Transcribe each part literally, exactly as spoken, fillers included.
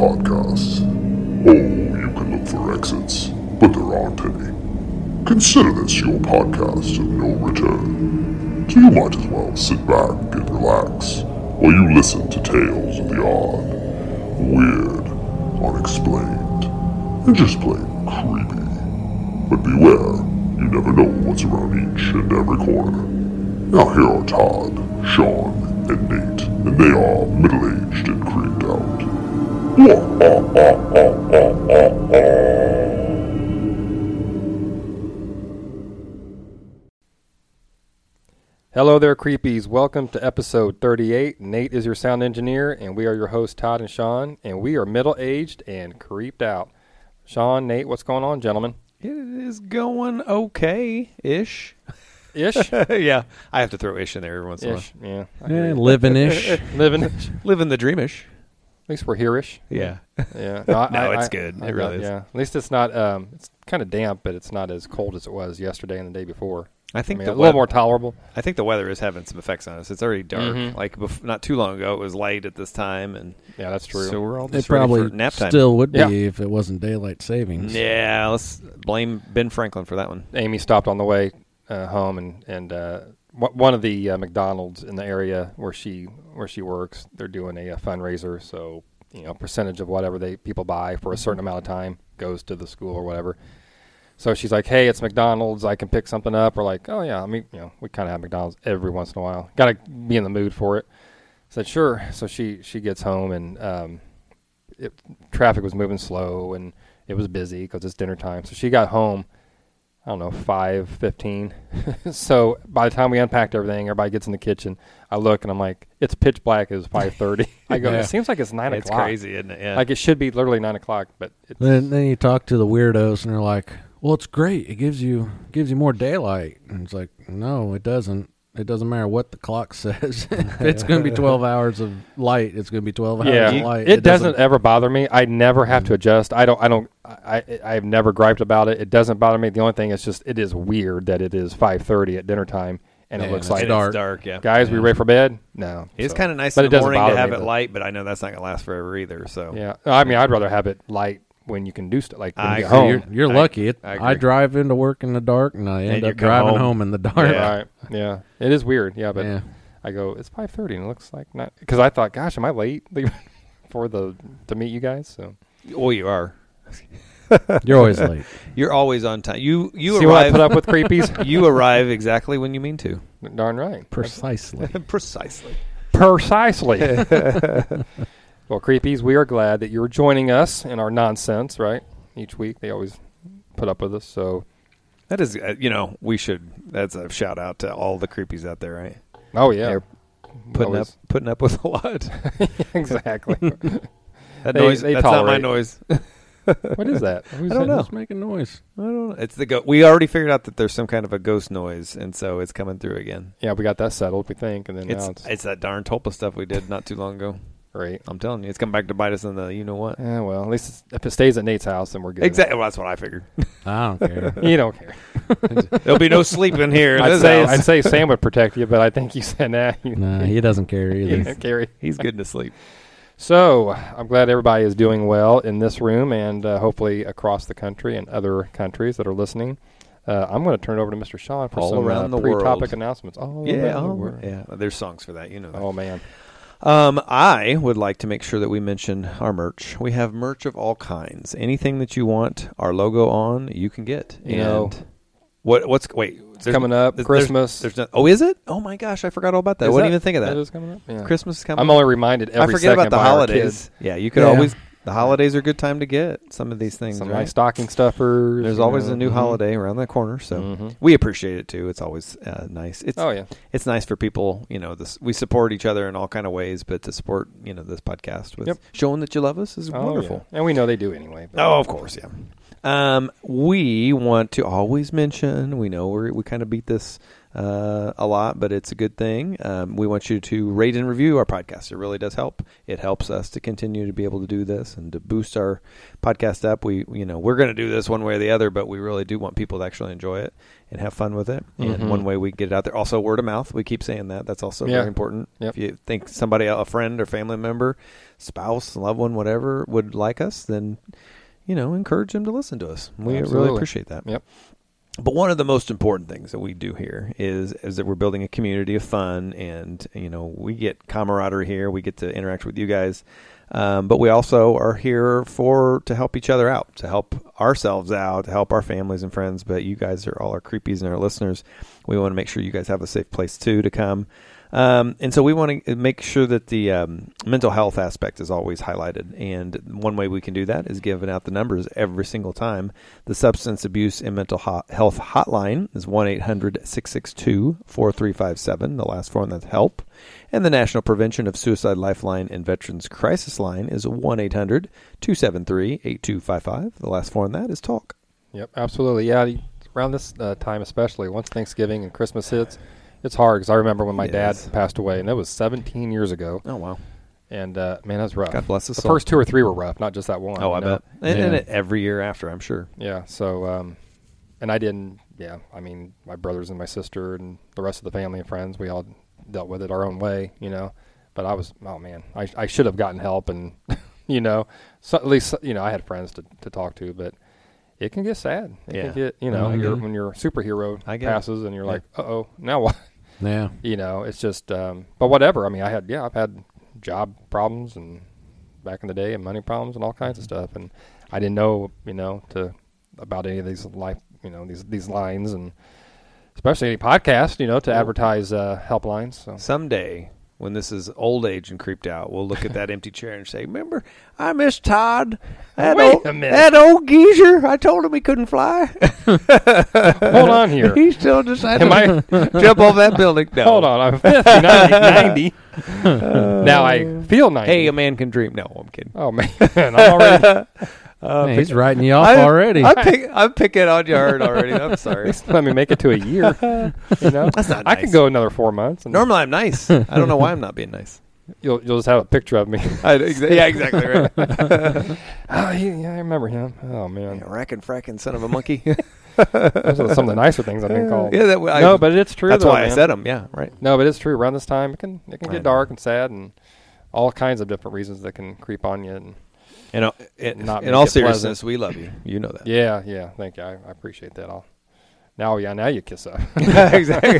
podcasts. Oh, you can look for exits, but there aren't any. Consider this your podcast of no return. So you might as well sit back and relax while you listen to tales of the odd, weird, unexplained, and just plain creepy. But beware, you never know what's around each and every corner. Now here are Todd, Sean, and Nate, and they are middle-aged and creeped out. Hello there, creepies. Welcome to episode thirty-eight. Nate is your sound engineer, and we are your hosts, Todd and Sean, and we are middle-aged and creeped out. Sean, Nate, what's going on, gentlemen? It is going okay-ish. Ish? Yeah, I have to throw ish in there every once in a while. Ish, yeah. Yeah, living-ish. Living-ish. Living the dreamish. At least we're here-ish. Yeah. Yeah. No, I, No, I, it's I, good. I It really got- is. Yeah. At least it's not, um, it's kind of damp, but it's not as cold as it was yesterday and the day before. I I think mean, the a little weather, more tolerable. I think the weather is having some effects on us. It's already dark. Mhm. Like bef- not too long ago, it was light at this time, and Yeah, that's true. so we're all It just ready probably for nap time. still would be Yeah. if it wasn't daylight savings. Yeah, let's blame Ben Franklin for that one. Amy stopped on the way uh, home, and and uh, w- one of the uh, McDonald's in the area where she where she works, they're doing a, a fundraiser. So you know, percentage of whatever they people buy for a certain amount of time goes to the school or whatever. So she's like, "Hey, it's McDonald's. I can pick something up." Or like, "Oh yeah, I mean, you know, we kind of have McDonald's every once in a while. Got to be in the mood for it." I said, "Sure." So she she gets home, and um, it, traffic was moving slow, and it was busy because it's dinner time. So she got home, I don't know, five fifteen. So by the time we unpacked everything, everybody gets in the kitchen. I look and I'm like, it's pitch black. It was five thirty. I go, Yeah. it seems like it's nine It's o'clock. crazy, isn't it? Yeah. Like it should be literally nine o'clock, but it's, Then, then you talk to the weirdos, and they're like, "Well, it's great. It gives you gives you more daylight." And it's like, no, it doesn't. It doesn't matter what the clock says. If it's going to be twelve hours of light, it's going to be twelve hours yeah, of light. it, doesn't, ever bother me. I never have to adjust. I don't. I don't. I. I've never griped about it. It doesn't bother me. The only thing is just it is weird that it is five thirty at dinner time and Yeah, it looks it's like It is dark. dark, yeah. guys. We Yeah. ready for bed? No. It's So- kind of nice but in it the doesn't morning to bother have me, it but- light, but I know that's not going to last forever either. So Yeah. I mean, I'd rather have it light when you can do stuff like when I you get agree. home. You're, you're I- lucky. It, I I, agree. drive into work in the dark, and I And end you up come driving home. home. in the dark. Yeah. Right. Yeah. It is weird. Yeah, but Yeah. I go, it's five thirty, and it looks like not because I thought, gosh, am I late for the to meet you guys? So well, you are. You're always late. You're always on time. You you see what I arrive. put up with, creepies? You arrive exactly when you mean to. Darn right. Precisely. Precisely. Precisely. Well, creepies, we are glad that you're joining us in our nonsense. Right, each week they always put up with us. So, That is, uh, you know, we should. That's a shout out to all the creepies out there, right? oh yeah, They're Putting Always. up, putting up with a lot. exactly. That They- noise. they that's not my tolerate. noise. What is that? Who's I don't that? know. Who's making noise? I don't know. It's the go- We already figured out that there's some kind of a ghost noise, and so it's coming through again. Yeah, we got that settled. We think, and then It's now it's, it's that darn Tulpa stuff we did not too long ago. great. I'm telling you, it's coming back to bite us in the you know what. Yeah, well, at least it's, if it stays at Nate's house, then we're good. Exactly. Well, that's what I figured. I don't care. You don't care. There'll be no sleeping here. in I'd this say house. I'd say Sam would protect you, but I think you said nah. You, Nah, he doesn't care you either. don't carry. He's good to sleep. So I'm glad everybody is doing well in this room and uh, hopefully across the country and other countries that are listening. Uh, I'm going to turn it over to Mister Sean for All some around uh, the pre-topic world. announcements. All Yeah. around the Oh, world. yeah. There's songs for that. You know that. Oh man. Um, I would like to make sure that we mention our merch. We have merch of all kinds. Anything that you want our logo on, you can get. You and know, what? What's wait? It's coming up. there's- Christmas. There's, there's no, oh, is it? Oh my gosh, I forgot all about that. I Is wouldn't that- even think of that. That is coming up. Yeah. Christmas is coming. I'm only reminded every I forget second about the by our holidays. kids. Yeah, you could Yeah. always. The holidays are a good time to get some of these things. Some right? nice stocking stuffers. There's you always know. a new Mhm. holiday around the corner, so Mhm. we appreciate it too. It's always uh, nice. It's Oh yeah. it's nice for people, you know, this we support each other in all kind of ways, but to support, you know, this podcast with Yep. showing that you love us is Oh, wonderful. yeah. And we know they do anyway. but- Oh, of course, yeah. Um, we want to always mention, we know we we kind of beat this uh, a lot, but it's a good thing. Um, we want you to rate and review our podcast. It really does help. It helps us to continue to be able to do this and to boost our podcast up. We, you know, we're going to do this one way or the other, but we really do want people to actually enjoy it and have fun with it. Mm-hmm. And one way we get it out there, also word of mouth. We keep saying that. That's also Yeah. very important. Yep. If you think somebody, a friend or family member, spouse, loved one, whatever, would like us, then, you know, encourage them to listen to us. We Absolutely. really appreciate that. Yep. But one of the most important things that we do here is is that we're building a community of fun, and you know we get camaraderie here. We get to interact with you guys, um, but we also are here for to help each other out, to help ourselves out, to help our families and friends. But you guys are all our creepies and our listeners. We want to make sure you guys have a safe place too to come. Um, and so we want to make sure that the um, mental health aspect is always highlighted. And one way we can do that is giving out the numbers every single time. The Substance Abuse and Mental Ho- Health Hotline is one eight hundred six six two four three five seven, the last four, and that's HELP. And the National Prevention of Suicide Lifeline and Veterans Crisis Line is one eight hundred two seven three eight two five five. The last four on that is TALK. Yep, absolutely. Yeah, you- around this uh, time especially, once Thanksgiving and Christmas hits, it's hard because I remember when my Yes. dad passed away, and that was seventeen years ago. Oh, wow. And, uh, man, that was rough. God bless his The soul. first two or three were rough, not just that one. Oh, I you know? bet. And, and Yeah. it, every year after, I'm sure. Yeah, so, um, and I didn't, yeah, I mean, my brothers and my sister and the rest of the family and friends, we all dealt with it our own way, you know. But I was, oh, man, I, I should have gotten help, and, you know, so at least, you know, I had friends to, to talk to, but it can get sad. It Yeah. can get, you know, I get you're, it. when your superhero I get it. passes and you're Yeah. like, uh-oh, now what? Yeah. You know, it's just, um, but whatever. I mean, I had, yeah, I've had job problems and back in the day and money problems and all kinds of stuff. And I didn't know, you know, to, about any of these life, you know, these, these lines and especially any podcast, you know, to advertise, uh, helplines. So. Someday, when this is old age and creeped out, we'll look at that empty chair and say, remember, I miss Todd. That Wait old, a minute. That old geezer. I told him he couldn't fly. Hold on here. He still decided Am to jump off that building. No. Hold on. I'm fifty, ninety. Now I feel ninety. Hey, a man can dream. No, I'm kidding. Oh, man. I'm already, Uh, Man, he's writing you off I- already. I'm, pick, I'm picking on you hard already. I'm sorry. let me make it to a year. You know, That's not I nice. can go another four months. And Normally, I'm nice. I don't know why I'm not being nice. You'll you'll just have a picture of me. I, exa- yeah, exactly right. Oh, he, yeah, I remember him. Oh man, Yeah, racking, fracking, son of a monkey. those are some of the nicer things I've been called. Yeah, that, I, no, but it's true. that's though, why I man. said them. Yeah, right. No, but it's true. Around this time, it can it can I get know. dark and sad, and all kinds of different reasons that can creep on you. And And uh, in, Not in make all it seriousness, pleasant. we love you. You know that. yeah, yeah. Thank you. I, I appreciate that. I'll now, yeah, now you kiss up. exactly.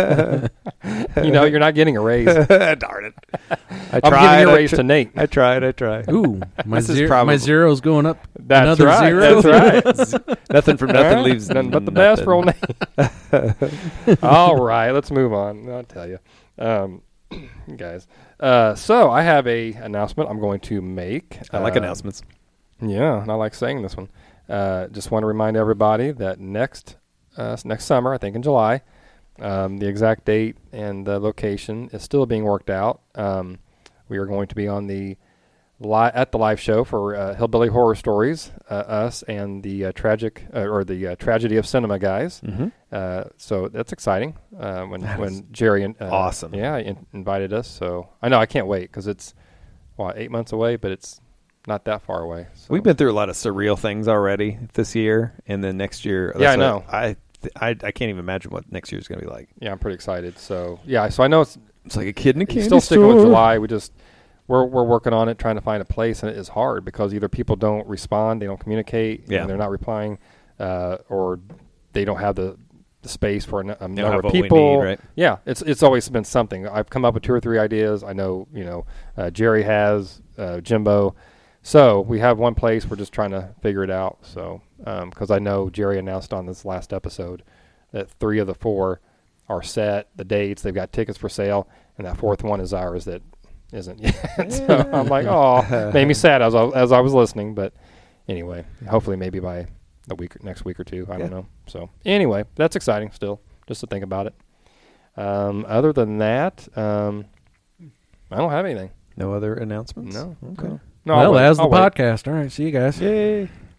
You know, you're not getting a raise. Darn it. I I'm tried. giving you a I raise tr- to Nate. I tried. I tried. Ooh, my, This is zero, probably- my zero's going up. That's Another right. zero? That's right. Nothing from nothing Huh? leaves nothing but the nothing. best for old Nate. All right, let's move on. I'll tell you, um, guys. Uh, so I have a announcement I'm going to make. I like Uh, announcements. Yeah, and I like saying this one. Uh, just want to remind everybody that next uh, next summer, I think in July, um, the exact date and the location is still being worked out. Um, we are going to be on the li- at the live show for uh, Hillbilly Horror Stories, uh, us and the uh, tragic uh, or the uh, Tragedy of Cinema guys. Mm-hmm. Uh, so that's exciting. Uh, when That is when Jerry uh, awesome. yeah, in- invited us. So I know I can't wait because it's what eight months away, but it's not that far away. So. We've been through a lot of surreal things already this year, and then next year. Yeah, that's I know. what I, I I can't even imagine what next year is going to be like. Yeah, I'm pretty excited. So yeah, so I know it's, It's like a kid in a it's candy still sticking with store. July. We just we're we're working on it, trying to find a place, and it is hard because either people don't respond, they don't communicate, Yeah. and they're not replying, uh, or they don't have the, the space for a, n- a have number of what we people. need, right? Yeah, it's it's always been something. I've come up with two or three ideas. I know you know uh, Jerry has uh, Jimbo. So we have one place. We're just trying to figure it out. So because I know Jerry announced on this last episode that three of the four are set, the dates, they've got tickets for sale, and that fourth one is ours that isn't yet. So I'm like, oh, made me sad as I, as I was listening. But anyway, hopefully maybe by the week next week or two. I Yeah. don't know. So anyway, that's exciting still, just to think about it. Um, other than that, um, I don't have anything. No other announcements? No. Okay. No, well, I'll wait. that's the I'll wait. podcast. All right, see you guys. Yay.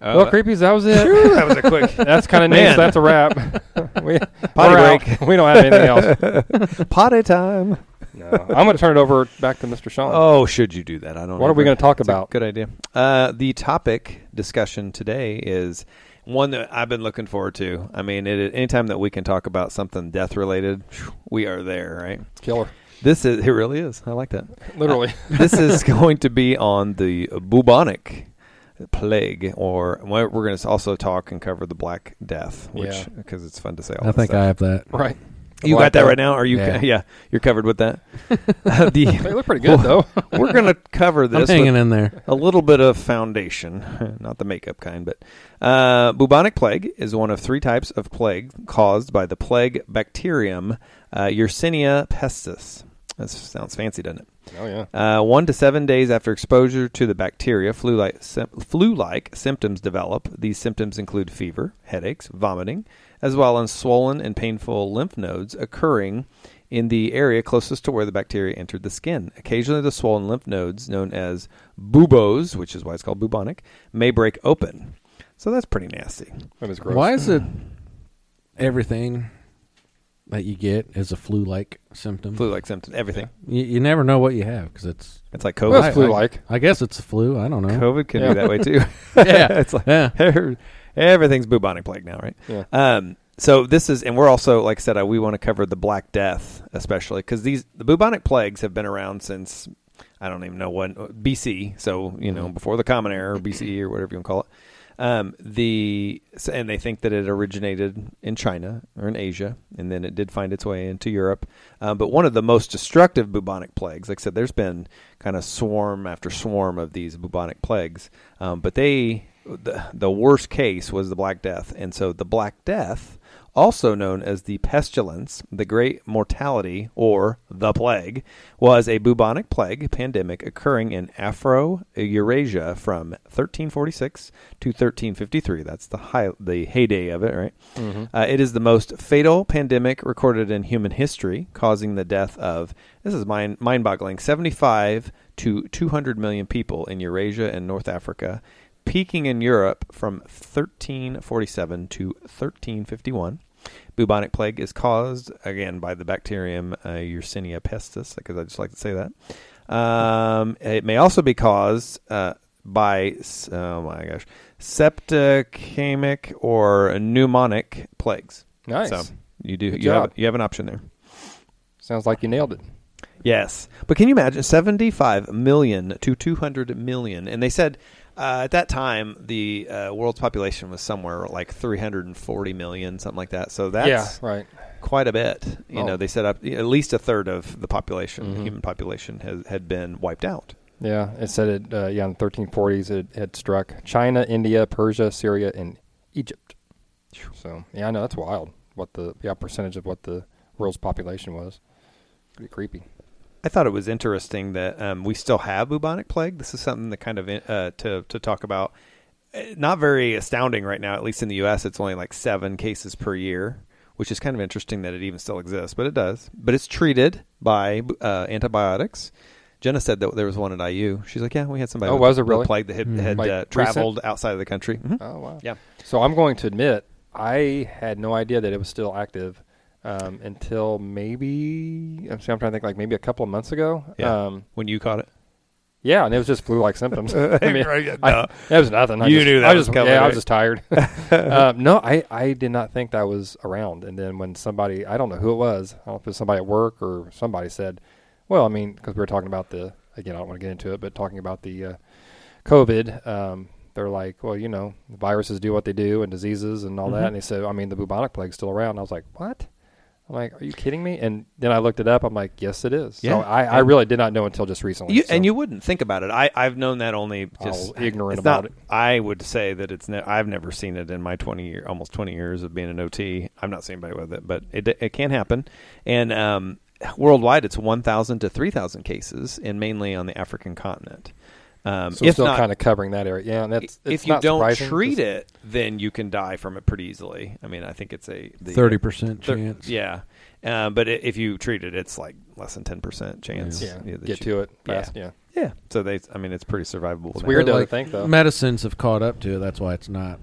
Uh, well, creepies, that was it. that was a quick. That's kind of Man. nice. That's a wrap. we, Potty we're break. out. We don't have anything else. Potty time. No. I'm going to turn it over back to Mister Sean. Oh, should you do that? I don't know. What are we gonna talk It's a about? Good idea. Uh, the topic discussion today is one that I've been looking forward to. I mean, it, anytime that we can talk about something death-related, we are there, right? Killer. This is, it really is. I like that. Literally. Uh, this is going to be on the bubonic plague, or we're going to also talk and cover the Black Death, which Yeah. because it's fun to say all I that think stuff. I have that. Right. You Black got that Death. right now? Are you? Yeah. Yeah, you're covered with that. Uh, the, They look pretty good, though. we're going to cover I'm this hanging with in there. a little bit of foundation, not the makeup kind, but uh, bubonic plague is one of three types of plague caused by the plague bacterium uh, Yersinia pestis. That sounds fancy, doesn't it? Oh, yeah. Uh, one to seven days after exposure to the bacteria, flu-like, sim- flu-like symptoms develop. These symptoms include fever, headaches, vomiting, as well as swollen and painful lymph nodes occurring in the area closest to where the bacteria entered the skin. Occasionally, the swollen lymph nodes, known as buboes, which is why it's called bubonic, may break open. So that's pretty nasty. That is gross. Why is it everything that you get is a flu-like symptom? Flu-like symptoms, everything. You, you never know what you have because it's. It's like Well, COVID. it's flu-like. I, I guess it's a flu. I don't know. COVID can Yeah. be that way too. Yeah. it's like Yeah. everything's bubonic plague now, right? Yeah. Um, so this is, and we're also, like I said, uh, we want to cover the Black Death, especially because these the bubonic plagues have been around since I don't even know when B C. So you know, before the Common Era, or B C E, or whatever you want to call it. Um, the so- and they think that it originated in China or in Asia, and then it did find its way into Europe. Um, but one of the most destructive bubonic plagues, like I said, there's been kind of swarm after swarm of these bubonic plagues. Um, but they the the worst case was the Black Death, and so the Black Death, also known as the pestilence, the great mortality, or the plague, was a bubonic plague pandemic occurring in Afro-Eurasia from thirteen forty-six to thirteen fifty-three. That's the high, the heyday of it, right? Mm-hmm. Uh, it is the most fatal pandemic recorded in human history, causing the death of, this is mind, mind-boggling, seventy-five to two hundred million people in Eurasia and North Africa, peaking in Europe from thirteen forty-seven to thirteen fifty-one. Bubonic plague is caused, again, by the bacterium uh, Yersinia pestis, because I just like to say that. Um, it may also be caused uh, by, oh my gosh, septicemic or pneumonic plagues. Nice. So you do Good you have job. you have an option there. Sounds like you nailed it. Yes. But can you imagine seventy-five million to two hundred million? And they said uh, at that time the uh, world's population was somewhere like three hundred forty million, something like that. So that's yeah, right. quite a bit. You Oh. know, they said up at least a third of the population, the Mhm. human population, has, had been wiped out. Yeah, it said it. Uh, yeah, in the thirteen forties, it had struck China, India, Persia, Syria, and Egypt. So yeah, I know that's wild. What the yeah percentage of what the world's population was? Pretty creepy. I thought it was interesting that um, we still have bubonic plague. This is something that kind of uh, to to talk about. Uh, Not very astounding right now, at least in the U S. It's only like seven cases per year, which is kind of interesting that it even still exists, but it does. But it's treated by uh, antibiotics. Jenna said that there was one at I U. She's like, yeah, we had somebody Oh, with, was it with really? plague that had, Mm. had Like uh, recent? traveled outside of the country. Mhm. Oh wow. Yeah. So I'm going to admit I had no idea that it was still active um, until maybe I'm, I'm trying to think like maybe a couple of months ago. Yeah. Um, When you caught it. yeah, and it was just flu-like symptoms. I mean, Right, I- no. it was nothing. I You just, knew that I was just, coming, Yeah, I right? was just tired. um, no, I, I did not think that was around. And then when somebody, I don't know who it was, I don't know if it was somebody at work or somebody said, well, I mean, because we were talking about the, again, I don't want to get into it, but talking about the uh, COVID, um, they're like, well, you know, viruses do what they do and diseases and all Mhm. that. And they said, I mean, the bubonic plague's still around. And I was like, what? I'm like, are you kidding me? And then I looked it up. I'm like, yes, it is. Yeah. So I, I And- really did not know until just recently. You, so. and you wouldn't think about it. I, I've known that only just All ignorant it's about not- it. I would say that it's. Ne- I've never seen it in my twenty year, almost twenty years of being an O T. I'm not seeing anybody with it, but it it can happen. And um, worldwide, it's one thousand to three thousand cases, and mainly on the African continent. Um, So if still not, kind of covering that area. Yeah, and that's it's if you not don't surprising, treat just- it, then you can die from it pretty easily. I mean, I think it's a the- Thirty percent thir- chance. Yeah, Uh, but it, if you treat it, it's like less than ten percent chance. Yeah, you know, that get you- to it fast. Yeah, Yeah. So they, I mean, it's pretty survivable. It's now. weird But, though like, to think though. medicines have caught up to it. That's why it's not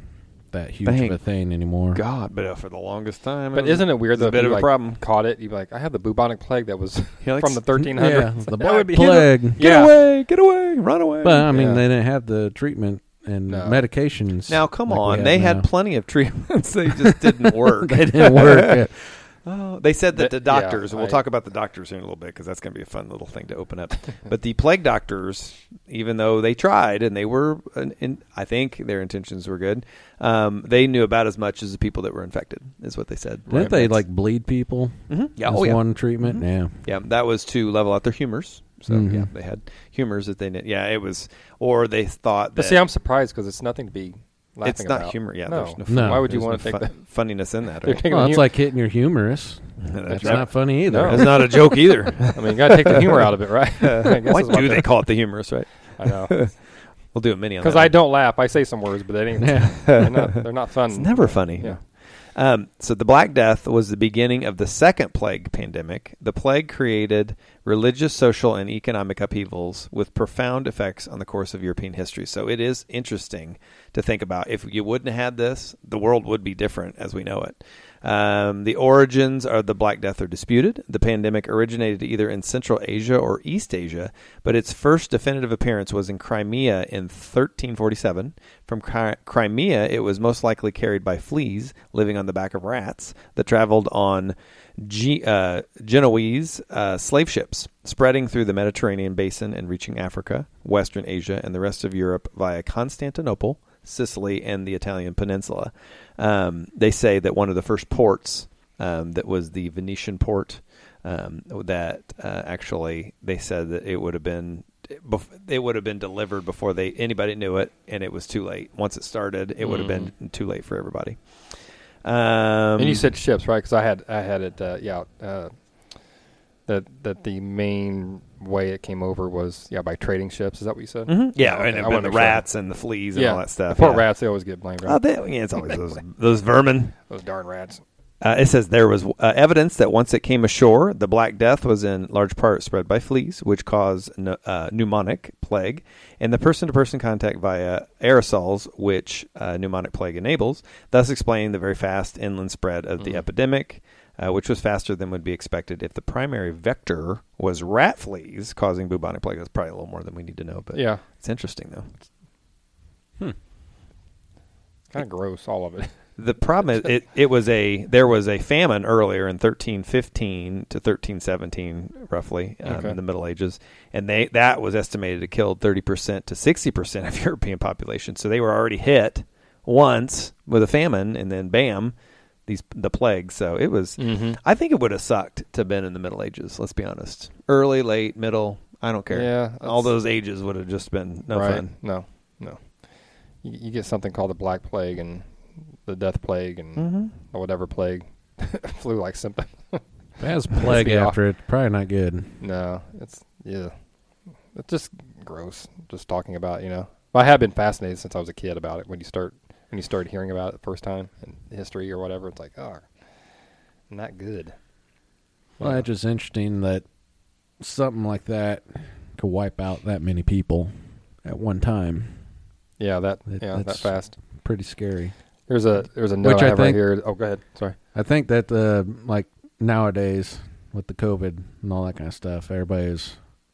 that huge Thank of a thing anymore. God, but uh, for the longest time. But was- isn't it weird was a though? if bit you, of a like, problem. Caught it, you'd be like, I have the bubonic plague that was He likes- from the thirteen Yeah, hundreds. the That Black would be- Plague. Get Yeah. away, get away, run away. But I mean, Yeah. they didn't have the treatment and No. medications. now, come like we on. have They now. had plenty of treatments. They just didn't work. They didn't work. Yeah. Oh, they said that That- the doctors, yeah, we'll I- talk about the doctors here in a little bit because that's going to be a fun little thing to open up. But the plague doctors, even though they tried and they were, in, in, I think their intentions were good, um, they knew about as much as the people that were infected, is what they said. Didn't they like bleed people? Mhm. Yeah, as oh, yeah. one treatment. Yeah. Yeah, that was to level out their humors. So, Mhm. yeah, they had humors that they did. Yeah, it was, or they thought that. But see, I'm surprised because it's nothing to be laughing it's not about. humor. Yeah, no. there's no, No. Why would you there's want to no take fun- that? funniness in that? They're Right? taking Well, the it's hu- like hitting your humerus. That's That's right. not funny either. No. That's not a joke either. I mean, you got to take the humor out of it, right? I guess Why is what do the- they call it the humorous, right? I know. We'll do a mini on that. Because I don't laugh. I say some words, but they ain't. Yeah. They're not. They're not fun. It's never funny. Yeah. Um, so the Black Death was the beginning of the second plague pandemic. The plague created religious, social, and economic upheavals with profound effects on the course of European history. So it is interesting to think about. If you wouldn't have had this, the world would be different as we know it. Um, the origins of the Black Death are disputed. The pandemic originated either in Central Asia or East Asia, but its first definitive appearance was in Crimea in thirteen forty-seven. From Cri- Crimea, it was most likely carried by fleas living on the back of rats that traveled on G- uh, Genoese uh, slave ships, spreading through the Mediterranean basin and reaching Africa, Western Asia, and the rest of Europe via Constantinople, Sicily, and the Italian peninsula. Um, they say that one of the first ports um, that was the Venetian port, um, that uh, actually they said that it would have been it would have been delivered before they anybody knew it, and it was too late. Once it started, it would have been too late for everybody. Um, And you said ships, right? Because I had I had it. Uh, yeah. Uh, that that the main way it came over was yeah by trading ships. Is that what you said? mhm. yeah, Okay, and, I and wanna the make sure. rats and the fleas and yeah, all that stuff. The poor yeah. rats, they always get blamed. Right? Oh, they, yeah, it's always those those vermin. Those darn rats. Uh, it says there was uh, evidence that once it came ashore, the Black Death was in large part spread by fleas, which caused n- uh, pneumonic plague, and the person-to-person contact via aerosols, which uh, pneumonic plague enables, thus explaining the very fast inland spread of the Mhm. epidemic, uh, which was faster than would be expected if the primary vector was rat fleas causing bubonic plague. That's probably a little more than we need to know, but Yeah. it's interesting, though. Kind of gross, all of it. The problem is it, it was a there was a famine earlier in thirteen fifteen to thirteen seventeen roughly um, Okay. in the Middle Ages, and they that was estimated to kill thirty percent to sixty percent of European population. So they were already hit once with a famine, and then bam, these the plague. So it was. Mm-hmm. I think it would have sucked to have been in the Middle Ages. Let's be honest. Early, late, middle. I don't care. Yeah, all that's- those ages would have just been no right. fun. No, no. You, you get something called the Black Plague and the Death Plague and Mm-hmm. or whatever plague, flu-like symptom. If it has plague me off. after it, probably not good. No, it's yeah, it's just gross. Just talking about, you know. Well, I have been fascinated since I was a kid about it. When you start when you started hearing about it the first time in history or whatever, it's like, oh, not good. Well, Yeah. it's just interesting that something like that could wipe out that many people at one time. Yeah, that It- yeah that that's- fast. Pretty scary. There's a there's a note Which I I have right think- here. Oh, go ahead. Sorry. I think that uh, like nowadays with the COVID and all that kind of stuff, everybody's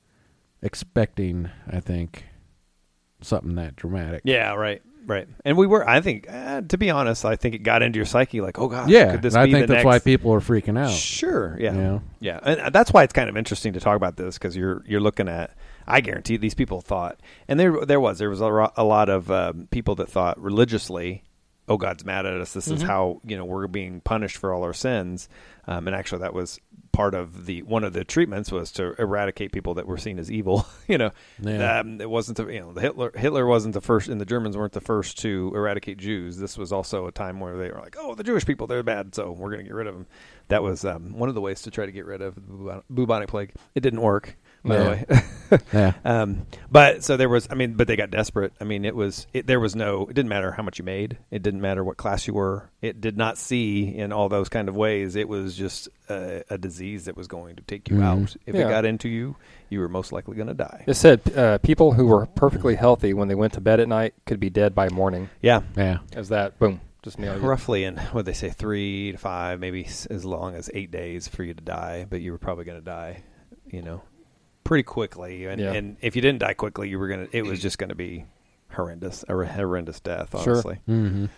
expecting, I think, something that dramatic. Yeah, right, right. And we were, I think, uh, to be honest, I think it got into your psyche like, oh, God, Yeah, could this and I be think the that's next... why people are freaking out. Sure, yeah. You know? Yeah, and that's why it's kind of interesting to talk about this because you're you're looking at, I guarantee these people thought, and there there was, there was a, ro- a lot of um, people that thought religiously, oh, God's mad at us, this is Mhm. how, you know, we're being punished for all our sins. Um, and actually that was part of the, one of the treatments was to eradicate people that were seen as evil, you know. Yeah. Um, it wasn't, the, you know, the Hitler Hitler wasn't the first, and the Germans weren't the first to eradicate Jews. This was also a time where they were like, oh, the Jewish people, they're bad, so we're going to get rid of them. That was um, one of the ways to try to get rid of the bubonic plague. It didn't work, by Yeah. the way. Yeah. Um, but so there was, I mean, but they got desperate. I mean, it was, it, there was no, it didn't matter how much you made. It didn't matter what class you were. It did not see in all those kind of ways. It was just a, a disease that was going to take you Mhm. out. If Yeah. it got into you, you were most likely going to die. It said uh, people who were perfectly healthy when they went to bed at night could be dead by morning. Yeah. Yeah. As that, boom, just nailed you. Roughly in, what they say, three to five, maybe s- as long as eight days for you to die, but you were probably going to die, you know, pretty quickly. And, Yeah. and if you didn't die quickly, you were going to, it was just going to be horrendous, a horrendous death, Sure. honestly. Mm-hmm.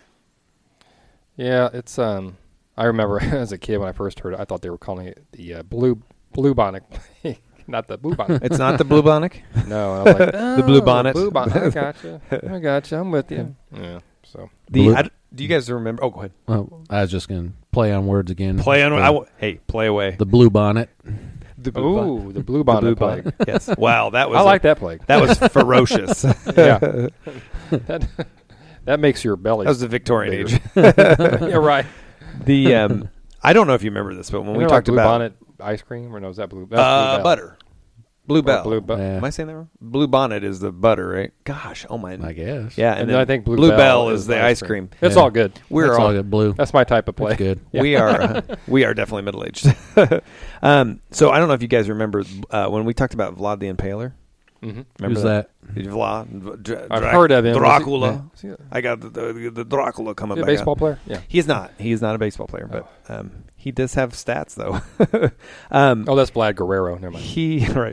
Yeah, it's. Um, I remember as a kid when I first heard it, I thought they were calling it the uh, blue bubonic plague, not the bubonic. It's not the bubonic? No, I was like The blue "Oh, bonnet." Blue bonnet. I gotcha. I gotcha. I'm with you. Yeah. So The Blue- I d do you guys remember? Oh, go ahead. Well, I was just going to play on words again. Play on. The- I w- hey, play away. the blue bonnet. The blue bon- ooh, the blue the bonnet blue plague. bonnet. Yes. Wow, that was. I a- like that plague. That was ferocious. Yeah. that, that makes your belly. That was the Victorian bigger. age. Yeah, right. The um, I don't know if you remember this, but when we Remember, talked like, blue about bonnet ice cream, or no, is that blue? That's uh, blue Bell. butter, blue Or bell, blue bu- Yeah. Am I saying that wrong? Blue bonnet is the butter, right? Gosh, oh my. I guess. Yeah, And, and, then then I think blue, Blue bell, Bell is the ice cream. It's Yeah. all good. We're That's all, all good. Blue. That's my type of play. That's good. Yeah. we are uh, we are definitely middle aged. um, so I don't know if you guys remember uh, when we talked about Vlad the Impaler. Mm-hmm. Remember Who's that? Vlad, Dra- I've Drac- heard of him. Dracula. Is he, is he I got the, the, the Dracula coming a back. baseball out. player? Yeah. He is not. He is not a baseball player, but um, he does have stats though. um, Oh, that's Vlad Guerrero. Never mind. He right.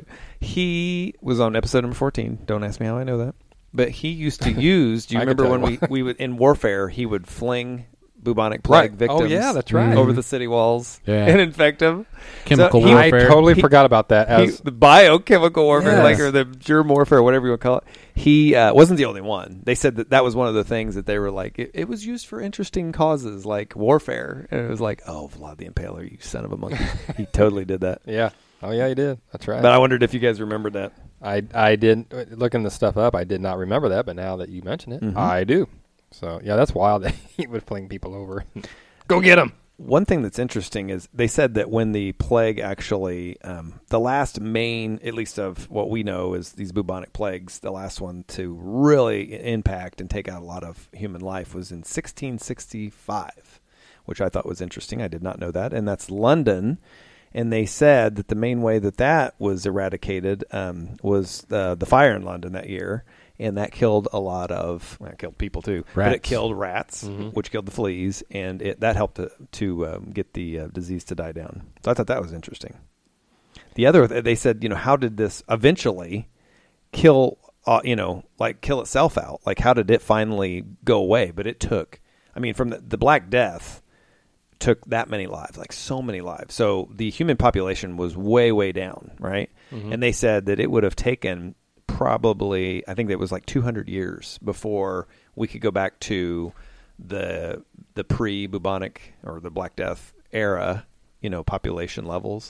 He was on episode number fourteen. Don't ask me how I know that. But he used to use. Do you I could remember tell when you we we would in warfare? He would fling bubonic plague Right. victims. Oh, yeah, that's right. Over the city walls Yeah. and infect them. Chemical So he- I warfare. totally He- forgot about that. He, As the biochemical warfare, Yes. like or the germ warfare, whatever you want to call it. He uh, wasn't the only one. They said that that was one of the things that they were like. It, it was used for interesting causes, like warfare. And it was like, oh, Vlad the Impaler, you son of a monkey. He totally did that. yeah. Oh yeah, he did. That's right. But I wondered if you guys remembered that. I I didn't looking the stuff up. I did not remember that, but now that you mention it, Mhm. I do. So yeah, that's wild that he would fling people over. Go get him. One thing that's interesting is they said that when the plague actually, um, the last main, at least of what we know is these bubonic plagues, the last one to really impact and take out a lot of human life was in sixteen sixty-five, which I thought was interesting. I did not know that. And that's London. And they said that the main way that that was eradicated um, was the, the fire in London that year. And that killed a lot of, well, it killed people too, but it Rats. killed rats, Mhm. which killed the fleas, and it, that helped to, to um, get the uh, disease to die down. So I thought that was interesting. The other, they said, you know, how did this eventually kill, uh, you know, like kill itself out? Like how did it finally go away? But it took, I mean, from the, the Black Death took that many lives, like so many lives. So the human population was way, way down, right? Mhm. And they said that it would have taken probably, I think it was like two hundred years before we could go back to the the pre-bubonic or the Black Death era, you know, population levels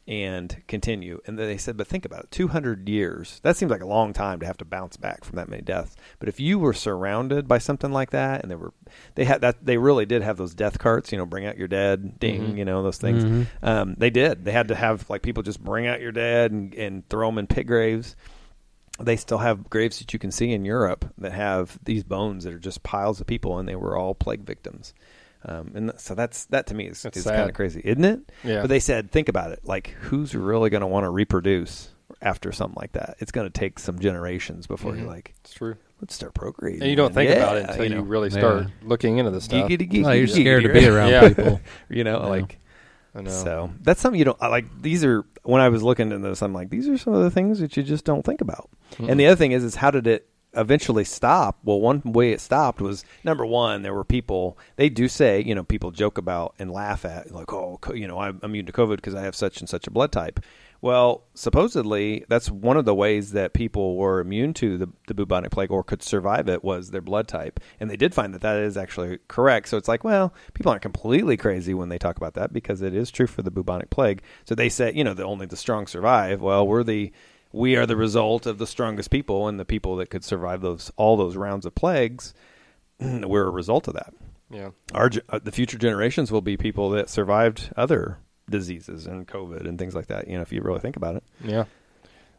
and continue. And then they said, but think about it, two hundred years. That seems like a long time to have to bounce back from that many deaths. But if you were surrounded by something like that, and they were, they had that, they really did have those death carts, you know, bring out your dead, ding, Mhm. you know, those things. Mhm. Um, they did. They had to have like people just bring out your dead and, and throw them in pit graves. They still have graves that you can see in Europe that have these bones that are just piles of people, and they were all plague victims. Um, and th- so that's that to me is, That's is sad. kind of crazy, isn't it? Yeah. But they said, think about it. Like, who's really going to want to reproduce after something like that? It's going to take some generations before Mhm. you're like, It's true. let's start procreating. And you don't think Yeah, about it until you, know. really Yeah. start looking into the stuff. Giggity, giggity, No, you're giggity, scared to right? be around Yeah. people. You know, Yeah. like I know. so that's something you don't I like. These are when I was looking into this, I'm like, these are some of the things that you just don't think about. Mm-mm. And the other thing is, is how did it eventually stop? Well, one way it stopped was number one, there were people, they do say, you know, people joke about and laugh at like, oh, co- you know, I'm immune to COVID because I have such and such a blood type. Well, supposedly that's one of the ways that people were immune to the, the bubonic plague or could survive it was their blood type. And they did find that that is actually correct. So it's like, well, people aren't completely crazy when they talk about that because it is true for the bubonic plague. So they say, you know, that only the strong survive. Well, we're the, we are the result of the strongest people, and the people that could survive those, all those rounds of plagues, we're a result of that. Yeah. Our, ge- uh, the future generations will be people that survived other diseases and COVID and things like that. You know, if you really think about it. Yeah.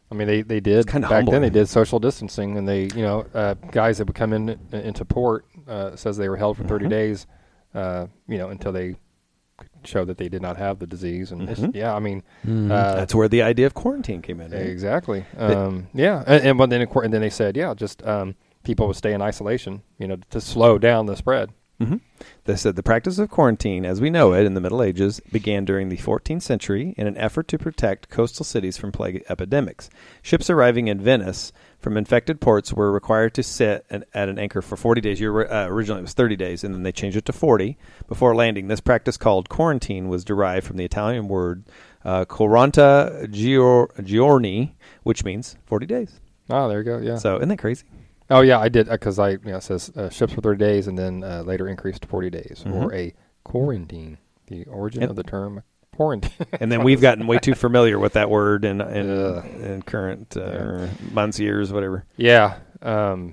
I mean, they, they did kinda back humbling. then. They did social distancing, and they, you know, uh, guys that would come in uh, into port uh, says they were held for thirty Mhm. days, uh, you know, until they could show that they did not have the disease. And it's, Mhm. yeah, I mean, Mhm. uh, That's where the idea of quarantine came in. Right? exactly. Um, yeah, and, and but then of course, and then they said, yeah, just um, people would stay in isolation, you know, to slow down the spread. Mm-hmm. They said the practice of quarantine, as we know it in the Middle Ages, began during the fourteenth century in an effort to protect coastal cities from plague epidemics. Ships arriving in Venice from infected ports were required to sit an, at an anchor for forty days. You're, uh, originally, it was thirty days, and then they changed it to forty before landing. This practice, called quarantine, was derived from the Italian word uh, quaranta gior- giorni, which means forty days. Oh, there you go. Yeah. So, isn't that crazy? Oh yeah, I did because I you know it says uh, ships for thirty days and then uh, later increased to forty days Mhm. or a quarantine. The origin And- of the term quarantine. And then we've gotten way too familiar with that word in in, Ugh. in current uh, Yeah. months, years, whatever. Yeah. Um,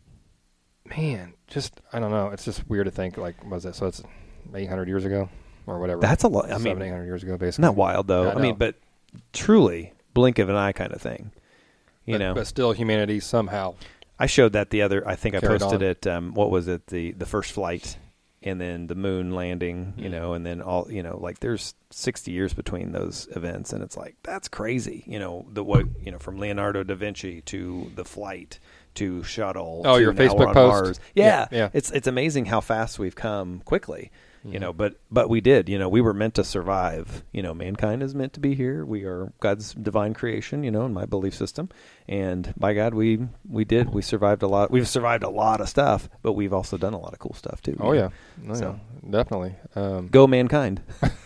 man, just I don't know. It's just weird to think like was it so it's eight hundred years ago or whatever. That's a lot. I Seven, mean, eight hundred years ago, basically. not wild though. Yeah, I, I mean, know. but truly blink of an eye kind of thing. You but, know, but still, humanity somehow. I showed that the other. I think I Carried posted on. it. Um, what was it? The the first flight, and then the moon landing. You Mm. know, and then all. You know, like there's sixty years between those events, and it's like that's crazy. You know, the what you know from Leonardo da Vinci to the flight to shuttle. Oh, to your now we're Facebook on post? Mars. Yeah, Yeah, yeah. It's it's amazing how fast we've come quickly. You Mhm. know, but but we did. You know, we were meant to survive. You know, mankind is meant to be here. We are God's divine creation. You know, in my belief system, and by God, we we did. We survived a lot. We've survived a lot of stuff, but we've also done a lot of cool stuff too. Oh you yeah, know? oh, So- yeah. Definitely. Um, Go mankind!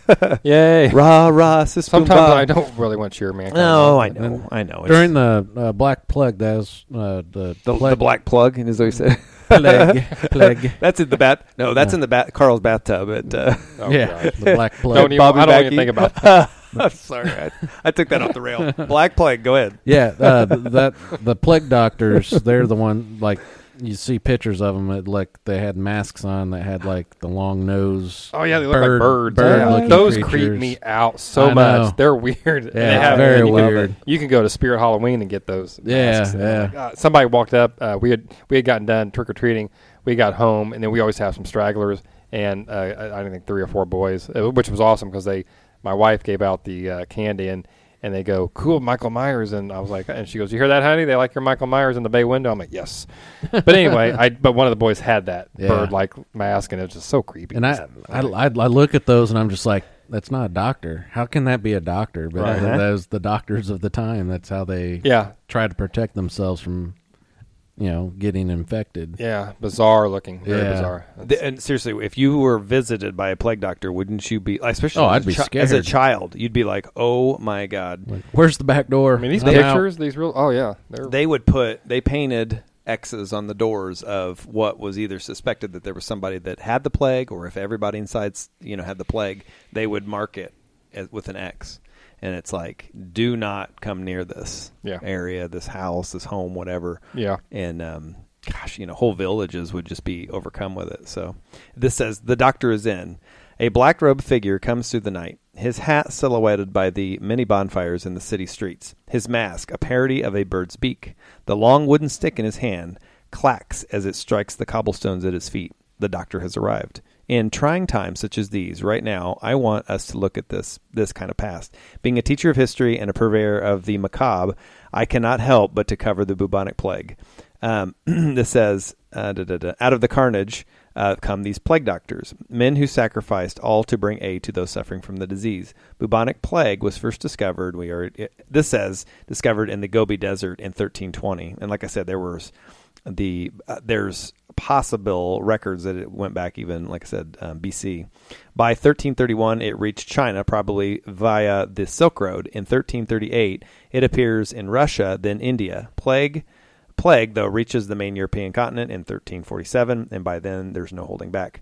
yay! Rah rah! sis, boom, Sometimes bah. I don't really want to cheer mankind. No, on, I but- know, I know. It's During the uh, Black Plague, that was uh, the the, plague, the black plug, as we said. plague, plague. That's in the bat. No, that's Yeah. in the bat. Carl's bathtub at. Uh, Oh, yeah, God. the Black Plague. Don't even, Bobby I don't Backy. even think about that. I'm sorry, I, I took that off the rail. Black plague. Go ahead. Yeah, uh, th- that the plague doctors, they're the one, like, you see pictures of them, it, like, they had masks on that had, like, the long nose. Oh yeah, they look bird- like birds. bird-looking Those creatures. creep me out so I much. know. They're weird. And they Yeah, have, very and you can- weird. You can go to Spirit Halloween and get those. Yeah, masks. And I'm yeah. like, uh, somebody walked up. Uh, we had we had gotten done trick or treating. We got home, and then we always have some stragglers, and uh, I, I think three or four boys, uh, which was awesome because they, my wife gave out the uh, candy and. And they go, cool, Michael Myers, and I was like, and she goes, you hear that, honey? They like your Michael Myers in the bay window. I'm like, yes. But anyway, I but one of the boys had that Yeah. bird-like mask, and it was just so creepy. And I, I, I, I look at those and I'm just like, that's not a doctor. How can that be a doctor? But Right. th- those the doctors of the time. That's how they yeah, try to protect themselves from, you know, getting infected. yeah, bizarre looking, very Yeah. bizarre. The- and seriously, if you were visited by a plague doctor, wouldn't you be? Especially Oh, as I'd a be chi- As a scared. child, you'd be like, "Oh my God!" Like, where's the back door? I mean, these I'm out. pictures, these real, oh yeah, they're They would put. They painted X's on the doors of what was either suspected that there was somebody that had the plague, or if everybody inside, you know, had the plague, they would mark it as, with an X. And it's like, do not come near this Yeah. area, this house, this home, whatever. yeah. And um, gosh, you know, whole villages would just be overcome with it. So this says, the doctor is in. A black-robed figure comes through the night, his hat silhouetted by the many bonfires in the city streets, his mask a parody of a bird's beak. The long wooden stick in his hand clacks as it strikes the cobblestones at his feet. The doctor has arrived. In trying times such as these, right now, I want us to look at this this kind of past. Being a teacher of history and a purveyor of the macabre, I cannot help but to cover the bubonic plague. Um, this says, uh, da, da, da, out of the carnage uh, come these plague doctors, men who sacrificed all to bring aid to those suffering from the disease. Bubonic plague was first discovered, we are, it, this says, discovered in the Gobi Desert in thirteen twenty. And like I said, there was the uh, there's possible records that it went back even, like I said, um, B C. By thirteen thirty-one, it reached China, probably via the Silk Road. In thirteen thirty-eight, it appears in Russia, then India. Plague, plague though, reaches the main European continent in thirteen forty-seven, and by then there's no holding back.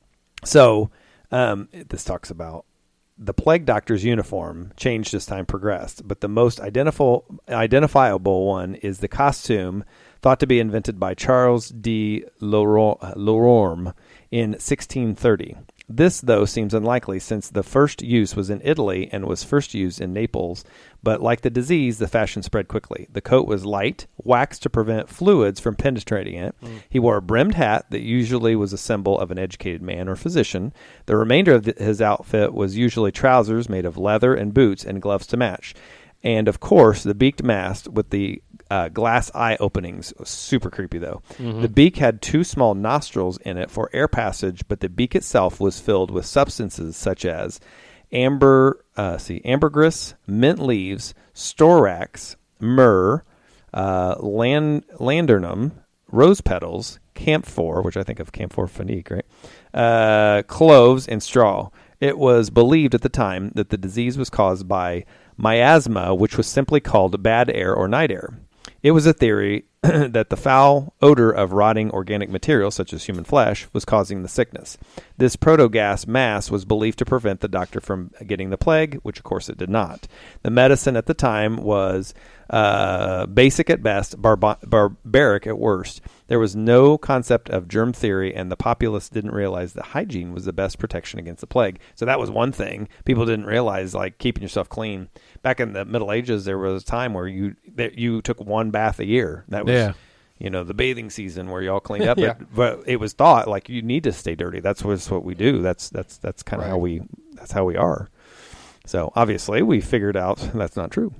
So um, this talks about the plague doctor's uniform changed as time progressed, but the most identifiable identifiable one is the costume thought to be invented by Charles de Lorme in sixteen thirty. This, though, seems unlikely since the first use was in Italy and was first used in Naples, but like the disease, the fashion spread quickly. The coat was light, waxed to prevent fluids from penetrating it. Mm. He wore a brimmed hat that usually was a symbol of an educated man or physician. The remainder of the, his outfit was usually trousers made of leather and boots and gloves to match. And, of course, the beaked mask with the uh, glass eye openings was super creepy, though. Mm-hmm. The beak had two small nostrils in it for air passage, but the beak itself was filled with substances such as amber, uh, see, ambergris, mint leaves, storax, myrrh, uh, land, landernum, rose petals, camphor, which I think of camphor fenique, right? Uh, cloves, and straw. It was believed at the time that the disease was caused by miasma, which was simply called bad air or night air. It was a theory that the foul odor of rotting organic material, such as human flesh, was causing the sickness. This proto-gas mass was believed to prevent the doctor from getting the plague, which of course it did not. The medicine at the time was uh, basic at best, barba- barbaric at worst. There was no concept of germ theory, and the populace didn't realize that hygiene was the best protection against the plague. So that was one thing. People didn't realize, like, keeping yourself clean. Back in the Middle Ages, there was a time where you that you took one bath a year. That was, yeah. you know, the bathing season where you all cleaned up. Yeah. but, but it was thought, like, you need to stay dirty. That's what, what we do. That's that's that's kind of Right. how we that's how we are. So obviously, we figured out that's not true.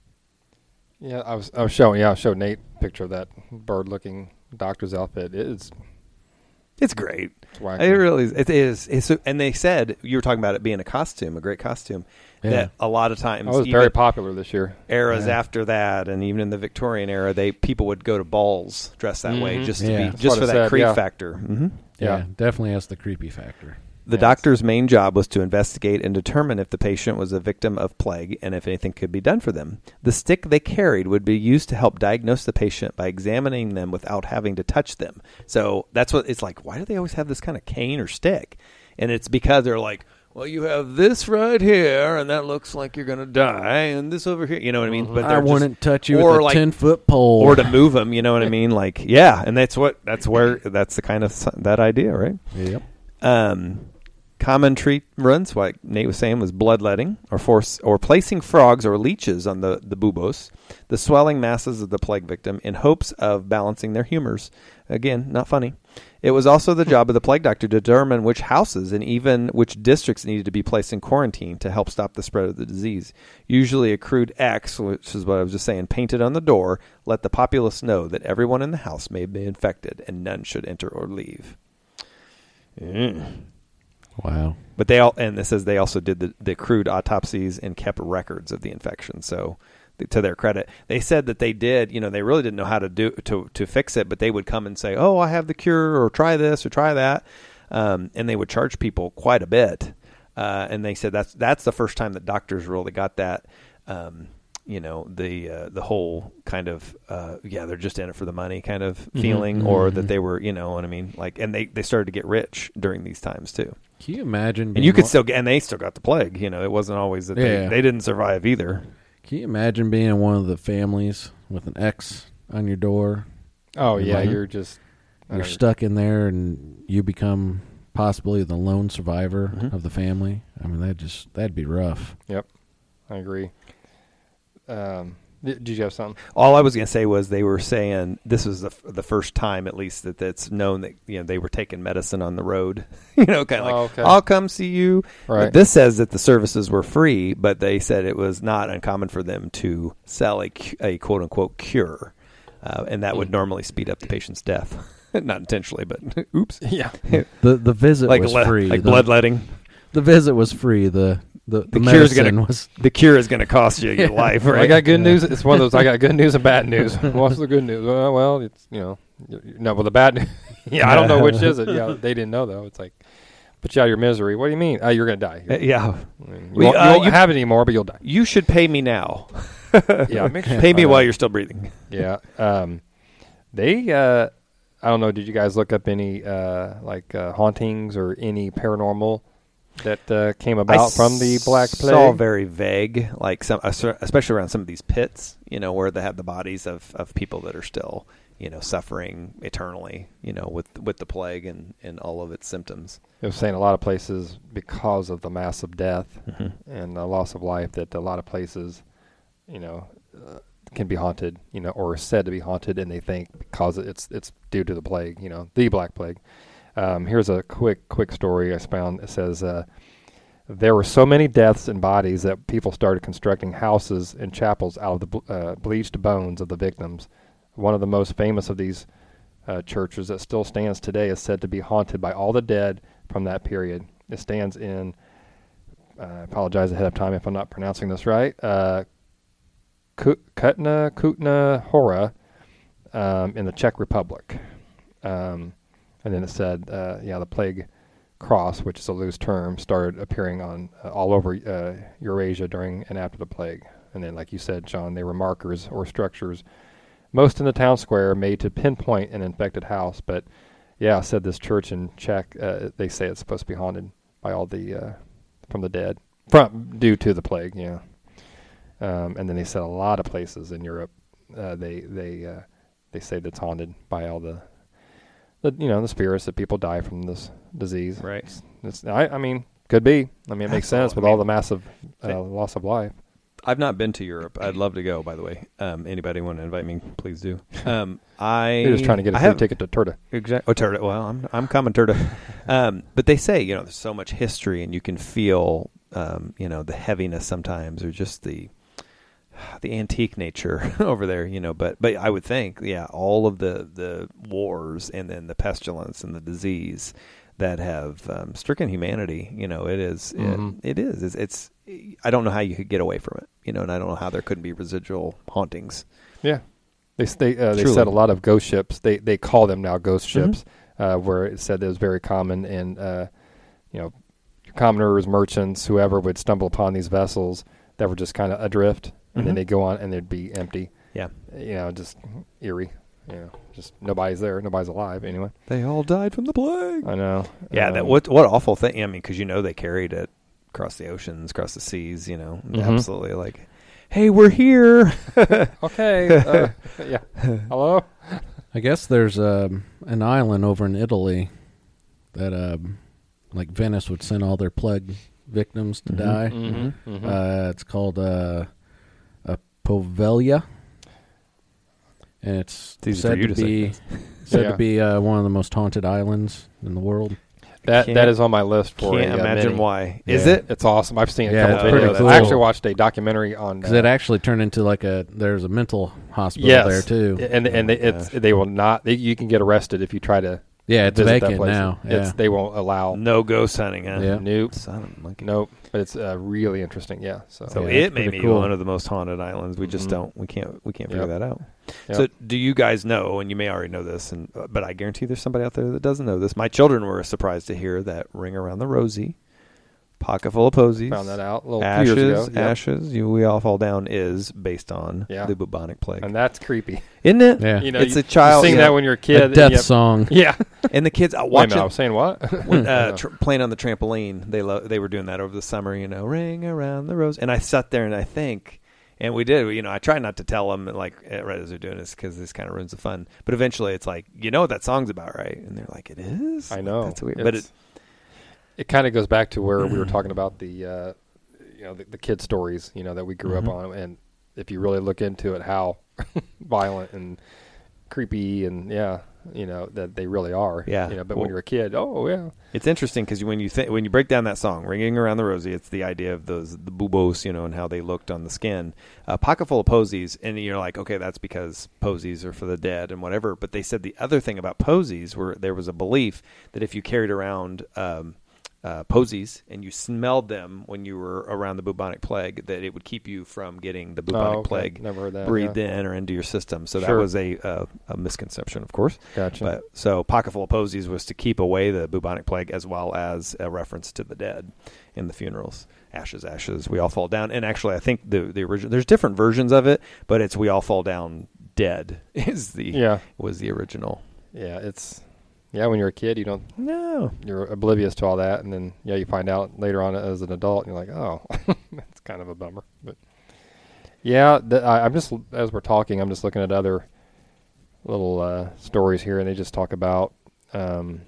Yeah, I was I was showing yeah I showed Nate a picture of that bird-looking doctor's outfit. It is It's great. it's wacky. It really is. It is. It's, and they said, you were talking about it being a costume, a great costume, Yeah. that a lot of times, It was even very popular this year. eras Yeah. after that, and even in the Victorian era, they people would go to balls dressed that way Mhm. just to Yeah. be That's just what for it that said, creep yeah. factor. Mm-hmm. Yeah, Yeah. definitely has the creepy factor. The Yeah, doctor's main job was to investigate and determine if the patient was a victim of plague and if anything could be done for them. The stick they carried would be used to help diagnose the patient by examining them without having to touch them. So that's what it's like. Why do they always have this kind of cane or stick? And it's because they're like, well, you have this right here, and that looks like you're going to die, and this over here. You know what I mean? But I they're just- wouldn't touch you or with a like- ten-foot pole. or to move them. You know what I mean? Like, yeah, and that's what that's where that's the kind of s- that idea, right? Yep. Um, common treatments, like Nate was saying, was bloodletting or force or placing frogs or leeches on the, the buboes, the swelling masses of the plague victim in hopes of balancing their humors. Again, not funny. It was also the job of the plague doctor to determine which houses and even which districts needed to be placed in quarantine to help stop the spread of the disease. Usually a crude X, which is what I was just saying, painted on the door, let the populace know that everyone in the house may be infected and none should enter or leave. Mm. Wow. But they all, and this says they also did the, the crude autopsies and kept records of the infection. So, th- to their credit, they said that they did. You know, they really didn't know how to do to to fix it, but they would come and say, "Oh, I have the cure," or "Try this," or "Try that," um, and they would charge people quite a bit. Uh, and they said that's that's the first time that doctors really got that. Um, you know, the uh, the whole kind of uh, yeah, they're just in it for the money kind of feeling, Mm-hmm. or that they were, you know what I mean, like, and they they started to get rich during these times too. Can you imagine? And being you could one- still get, and they still got the plague. You know, it wasn't always that Yeah. they, they didn't survive either. Can you imagine being in one of the families with an X on your door? Oh yeah, Mhm. you're just I You're don't- stuck in there, and you become possibly the lone survivor Mhm. of the family. I mean, that just that'd be rough. I agree. Um, did, did you have something? All I was going to say was they were saying this was the, f- the first time, at least, that it's known that, you know, they were taking medicine on the road. you know, kind of Oh, like, okay. I'll come see you. Right. But this says that the services were free, but they said it was not uncommon for them to sell a, cu- a quote unquote cure, uh, and that would Mm. normally speed up the patient's death. Not intentionally, but oops. Yeah. the The visit like was le- free. like the, bloodletting. The visit was free. The the, the, The cure's medicine gonna- was. The cure is going to cost you your life, Well, right? I got good Yeah. news. It's one of those. I got good news and bad news. What's the good news? Well, well, it's you know, y- y- no. Well, the bad news. yeah, I don't know which is it. Yeah, they didn't know though. It's like, put you out of your misery. What do you mean? Oh, you're gonna die. Uh, yeah. I mean, you, We- won't, you uh, won't you- have it anymore, but you'll die. You should pay me now. Yeah, make sure- Pay me I know. while you're still breathing. Yeah. Um, they. Uh, I don't know. Did you guys look up any uh, like uh, hauntings or any paranormal that uh, came about from the Black Plague? Saw very vague, like some, especially around some of these pits, you know, where they have the bodies of, of people that are still you know, suffering eternally, you know, with with the plague and, and all of its symptoms. It was saying a lot of places, because of the massive death Mm-hmm. and the loss of life, that a lot of places, you know, uh, can be haunted, you know, or said to be haunted, and they think because it's it's due to the plague, you know, the Black Plague. Um, here's a quick quick story I found. It says uh, there were so many deaths and bodies that people started constructing houses and chapels out of the ble- uh, bleached bones of the victims. One of the most famous of these uh, churches that still stands today is said to be haunted by all the dead from that period. It stands in, uh, I apologize ahead of time if I'm not pronouncing this right, uh, Kutna Kutna Hora um, in the Czech Republic. Um, and then it said, uh, yeah, the plague cross, which is a loose term, started appearing on uh, all over uh, Eurasia during and after the plague. And then, like you said, John, they were markers or structures, most in the town square, made to pinpoint an infected house. But yeah, said this church in Czech, uh, they say it's supposed to be haunted by all the uh, from the dead, from due to the plague. Yeah, um, and then they said a lot of places in Europe, uh, they they uh, they say that's haunted by all the, the you know the spirits that people die from this disease. Right. It's, it's, I, I mean, could be. I mean, it makes sense with I mean, all the massive uh, loss of life. I've not been to Europe. I'd love to go, by the way. Um, anybody want to invite me, please do. Um, I, You're just trying to get a I free have- ticket to Turda. Exactly. Oh, Turda. Well, I'm I'm coming, Turda. um, but they say, you know, there's so much history, and you can feel, um, you know, the heaviness sometimes, or just the the antique nature over there, you know. But but I would think, yeah, all of the the wars and then the pestilence and the disease that have um, stricken humanity, you know, it is Mhm. it, it is it's, it's I don't know how you could get away from it, you know, and I don't know how there couldn't be residual hauntings. Yeah, they they uh, they Truly. said a lot of ghost ships. They they call them now ghost Mhm. ships, uh, where it said it was very common, and uh, you know, commoners, merchants, whoever would stumble upon these vessels that were just kind of adrift, and Mhm. then they go on and they'd be empty. Yeah, You know, just eerie. You know, just nobody's there, nobody's alive anyway. they all died from the plague. I know. Yeah, Um, that what what awful thing. I mean, because you know they carried it across the oceans, across the seas. You know, Mhm. absolutely like, hey, we're here. Okay. Uh, yeah. Hello. I guess there's um, an island over in Italy that, um, like Venice would send all their plague victims to Mhm. die. Mm-hmm. Mm-hmm. Uh, it's called uh, uh, Poveglia, and it's, It's easy for said you to to say be this. said Yeah. to be uh, one of the most haunted islands in the world. that can't- that is on my list for Can't a, uh, imagine mini. why. Is Yeah, it? It's awesome. I've seen a Yeah, couple it's pretty videos. cool. I actually watched a documentary on Because uh, it actually turned into like a there's a mental hospital yes, there too. and and they, Oh my it's gosh. they will not. They, you can get arrested if you try to Yeah, it's visit that vacant place. now. It's Yeah. they won't allow. No ghost hunting, huh? Yeah. Nope. Son of a monkey. Nope. But it's uh, really interesting. Yeah. So, So Yeah, it that's may pretty be cool. one of the most haunted islands. We just Mhm. don't. We can't. We can't Yep. figure that out. Yep. So, do you guys know? And you may already know this, and uh, but I guarantee there's somebody out there that doesn't know this. My children were surprised to hear that "Ring Around the Rosie," "Pocket Full of Posies," found that out a little few "Ashes," years ago. Yep. "Ashes," you, "We All Fall Down" is based on Yeah. the bubonic plague, And that's creepy. isn't it? Yeah. You know, It's you, a child- You sing yeah. that when you're a A kid. and death you- song. Yeah. And the kids uh, Wait a watching. minute, I was saying what? when, uh, Uh, tr- playing on the trampoline. They lo- they were doing that over the summer, you know, "Ring Around the Rose." And I sat there and I think, and we did, you know, I try not to tell them like eh, right as they're doing this because this kind of ruins the fun. But eventually, it's like, you know what that song's about, right? And they're like, "It is." I know. That's weird, but It's- it, it kind of goes back to where we were talking about the, uh, you know, the, the kid stories, you know, that we grew Mhm. up on, and if you really look into it, how violent and creepy and yeah, you know, that they really are. Yeah. You know, but Well- when you're a kid, oh yeah, it's interesting because when you think when you break down that song, "Ringing Around the Rosie," it's the idea of those the bubos, you know, and how they looked on the skin. Uh, "Pocket Full of Posies," and you're like, okay, that's because posies are for the dead and whatever. But they said the other thing about posies were there was a belief that if you carried around um, uh, posies and you smelled them when you were around the bubonic plague, that it would keep you from getting the bubonic oh, okay. plague Never heard that. breathed yeah. in or into your system. So that Sure. was a, uh, a misconception, of course. Gotcha. But so "Pocket Full of Posies" was to keep away the bubonic plague, as well as a reference to the dead in the funerals. "Ashes, ashes, we all fall down." And actually, I think the the original there's different versions of it, but it's "We all fall down dead" is the yeah, was the original. yeah, it's yeah. When you're a kid, you don't No, you're oblivious to all that, and then yeah, you find out later on as an adult, and you're like, oh, that's kind of a bummer. But yeah, the, I, I'm just as we're talking, I'm just looking at other little uh, stories here, and they just talk about um,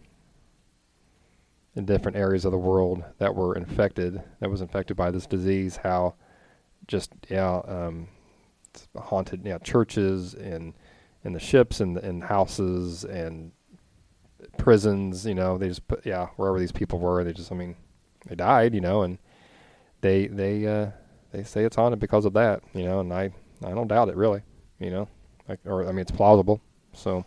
in different areas of the world that were infected, that was infected by this disease, how just, yeah, um, it's haunted, yeah, churches and, and the ships and, and houses and prisons, you know, they just put, yeah, wherever these people were, they just, I mean, they died, you know, and they, they, uh, they say it's haunted because of that, you know, and I, I don't doubt it really, you know, like, or, I mean, it's plausible. So,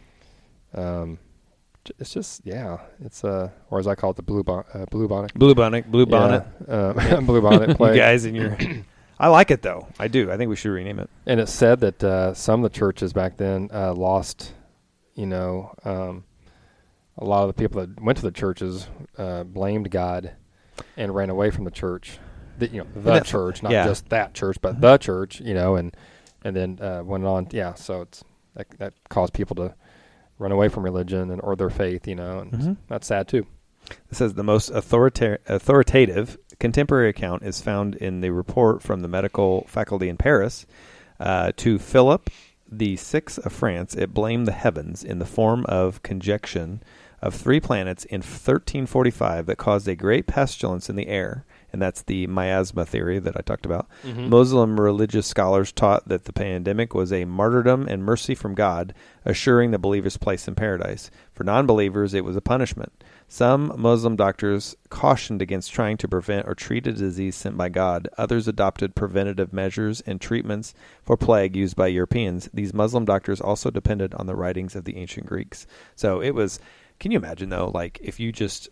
um, it's just, yeah, it's, uh, or as I call it, the blue, bon- uh, blue bonnet. Blue bonnet, blue bonnet. Yeah, uh, blue bonnet plague. You guys in your, I like it though. I do. I think we should rename it. And it said that, uh, some of the churches back then, uh, lost, you know, um, a lot of the people that went to the churches, uh, blamed God and ran away from the church, the, you know, the church, not yeah. just that church, but the church, you know, and, and then, uh, went on. Yeah. So it's, that, that caused people to run away from religion and or their faith, you know, and Mm-hmm. that's sad too. It says the most authorita- authoritative contemporary account is found in the report from the medical faculty in Paris. Uh, to Philip the Sixth of France, it blamed the heavens in the form of conjunction of three planets in thirteen forty-five that caused a great pestilence in the air. And that's the miasma theory that I talked about. Mm-hmm. Muslim religious scholars taught that the pandemic was a martyrdom and mercy from God, assuring the believers' place in paradise. For non-believers, it was a punishment. Some Muslim doctors cautioned against trying to prevent or treat a disease sent by God. Others adopted preventative measures and treatments for plague used by Europeans. These Muslim doctors also depended on the writings of the ancient Greeks. So it was, can you imagine though, like if you just,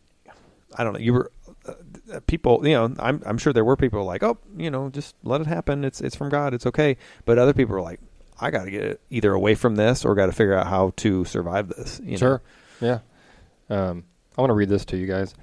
I don't know, you were, uh, people, you know, I'm I'm sure there were people like, oh, you know, just let it happen. It's it's from God. It's okay. But other people were like, I got to get either away from this or got to figure out how to survive this. You Sure. Know? Yeah. Um, I want to read this to you guys.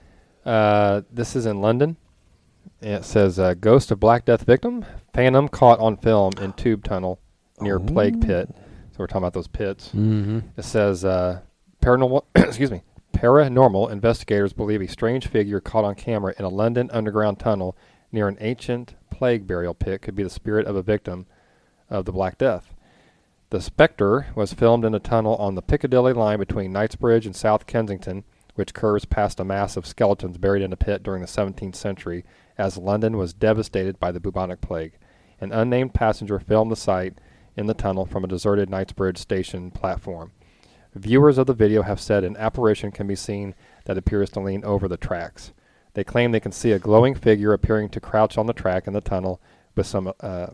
Uh, this is in London. And it says, uh, Ghost of Black Death victim, phantom caught on film in tube tunnel near Oh. plague pit. So we're talking about those pits. Mm-hmm. It says, uh, paranormal, excuse me, paranormal investigators believe a strange figure caught on camera in a London underground tunnel near an ancient plague burial pit could be the spirit of a victim of the Black Death. The specter was filmed in a tunnel on the Piccadilly line between Knightsbridge and South Kensington, which curves past a mass of skeletons buried in a pit during the seventeenth century, as London was devastated by the bubonic plague. An unnamed passenger filmed the site in the tunnel from a deserted Knightsbridge station platform. Viewers of the video have said an apparition can be seen that appears to lean over the tracks. They claim they can see a glowing figure appearing to crouch on the track in the tunnel with some, uh,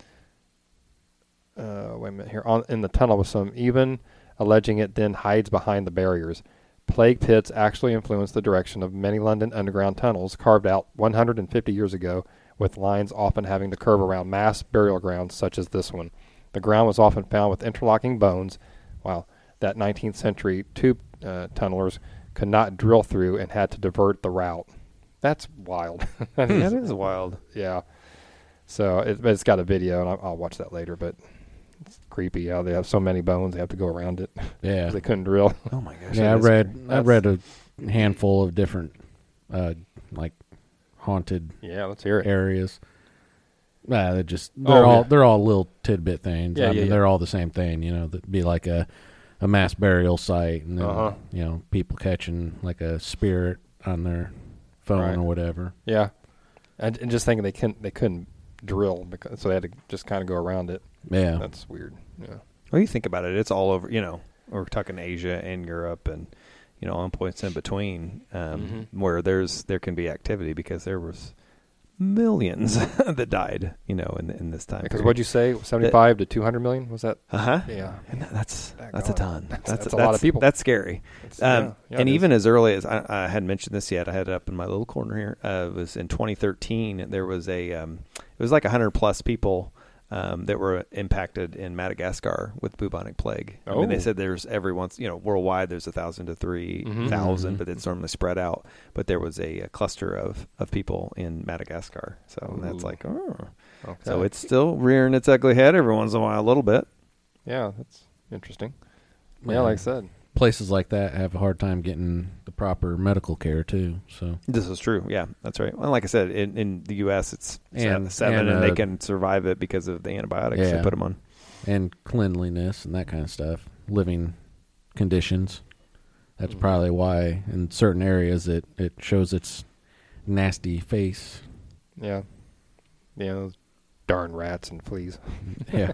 uh, wait a minute here, on, in the tunnel with some, even alleging it then hides behind the barriers. Plague pits actually influenced the direction of many London underground tunnels carved out one hundred fifty years ago, with lines often having to curve around mass burial grounds such as this one. The ground was often found with interlocking bones, wow, that nineteenth century tube uh, tunnelers could not drill through and had to divert the route. That's wild. that, is, That is wild. Yeah. So it, it's got a video, and I'll, I'll watch that later, but it's creepy how they have so many bones. They have to go around it. Yeah. They couldn't drill. Oh my gosh. Yeah, I that is read crazy. I read a handful of different uh like haunted Yeah, let's hear it. areas. Nah, they're just they're Oh, all yeah. they're all little tidbit things. Yeah, I yeah, mean, yeah. they're all the same thing, you know, that'd be like a a mass burial site and then Uh-huh. you know, people catching like a spirit on their phone Right. or whatever. Yeah. And, and just thinking they couldn't, they couldn't drill, because, so they had to just kind of go around it. Yeah. That's weird. Yeah. Well, you think about it, it's all over, you know, we're talking Asia and Europe and, you know, on points in between um, Mhm. where there's there can be activity because there was millions that died, you know, in in this time. Because what'd you say? seventy-five to two hundred million? Was that? Uh-huh. Yeah. And that, that's That that's a God. ton. That's- That's, that's a lot of people. That's scary. It's- Um, yeah. Yeah, and it even is. as early as I, I hadn't mentioned this yet, I had it up in my little corner here. Uh, it was in twenty thirteen. There was a um, it was like a hundred plus people um, that were impacted in Madagascar with bubonic plague. I mean, they Oh. said there's every once, you know, worldwide there's a thousand to three Mhm. thousand, Mhm. but it's normally spread out. But there was a, a cluster of of people in Madagascar. So that's Ooh. like, oh. Okay. So it's still rearing its ugly head every once in a while, a little bit. yeah, that's interesting. Yeah, Yeah. like I said. Places like that have a hard time getting the proper medical care too. So This is true. Yeah, that's right. Well, like I said, in, in the U S, it's And- seven, seven and, and, they uh, can survive it because of the antibiotics Yeah. they put them on. and cleanliness and that kind of stuff, living conditions. That's Mhm. probably why in certain areas it, it shows its nasty face. Yeah. Yeah, those darn rats and fleas. Yeah.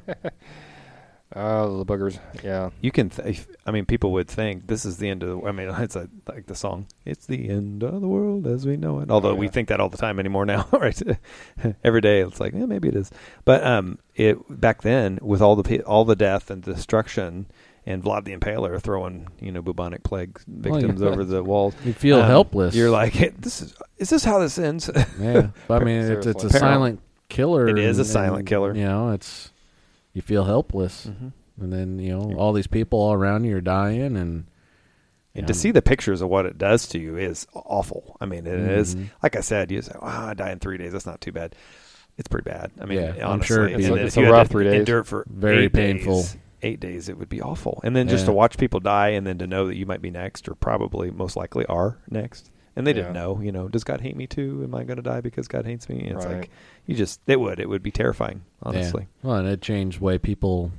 Oh, the boogers. Yeah. You can, th- I mean, people would think this is the end of the, I mean, it's like, like the song, it's the end of the world as we know it. Although Oh, we yeah. think that all the time anymore now, right? Every day it's like, yeah, maybe it is. But um, it back then, with all the pe- all the death and destruction, and Vlad the Impaler throwing, you know, bubonic plague victims yeah. over the walls. You feel um, helpless. You're like, hey, this is, is this how this ends? yeah. But I mean, it's, it's a Seriously. silent killer. It is a and- silent and, killer. You know, it's, you feel helpless. Mhm. And then, you know, all these people all around you are dying. And, And you to know, see the pictures of what it does to you is awful. I mean, it is, Mhm. like I said, you say, oh, I die in three days. That's not too bad. It's pretty bad. I mean, Yeah, I'm honestly. sure it'd And be- then It's if a you had rough to three days. endure it for Very eight painful. Days, eight days, it would be awful. And then just Yeah. to watch people die and then to know that you might be next or probably most likely are next. And they didn't Yeah. know, you know, does God hate me too? Am I going to die because God hates me? And it's Right. like, you just, it would. It would be terrifying, honestly. Yeah. Well, and it changed the way people,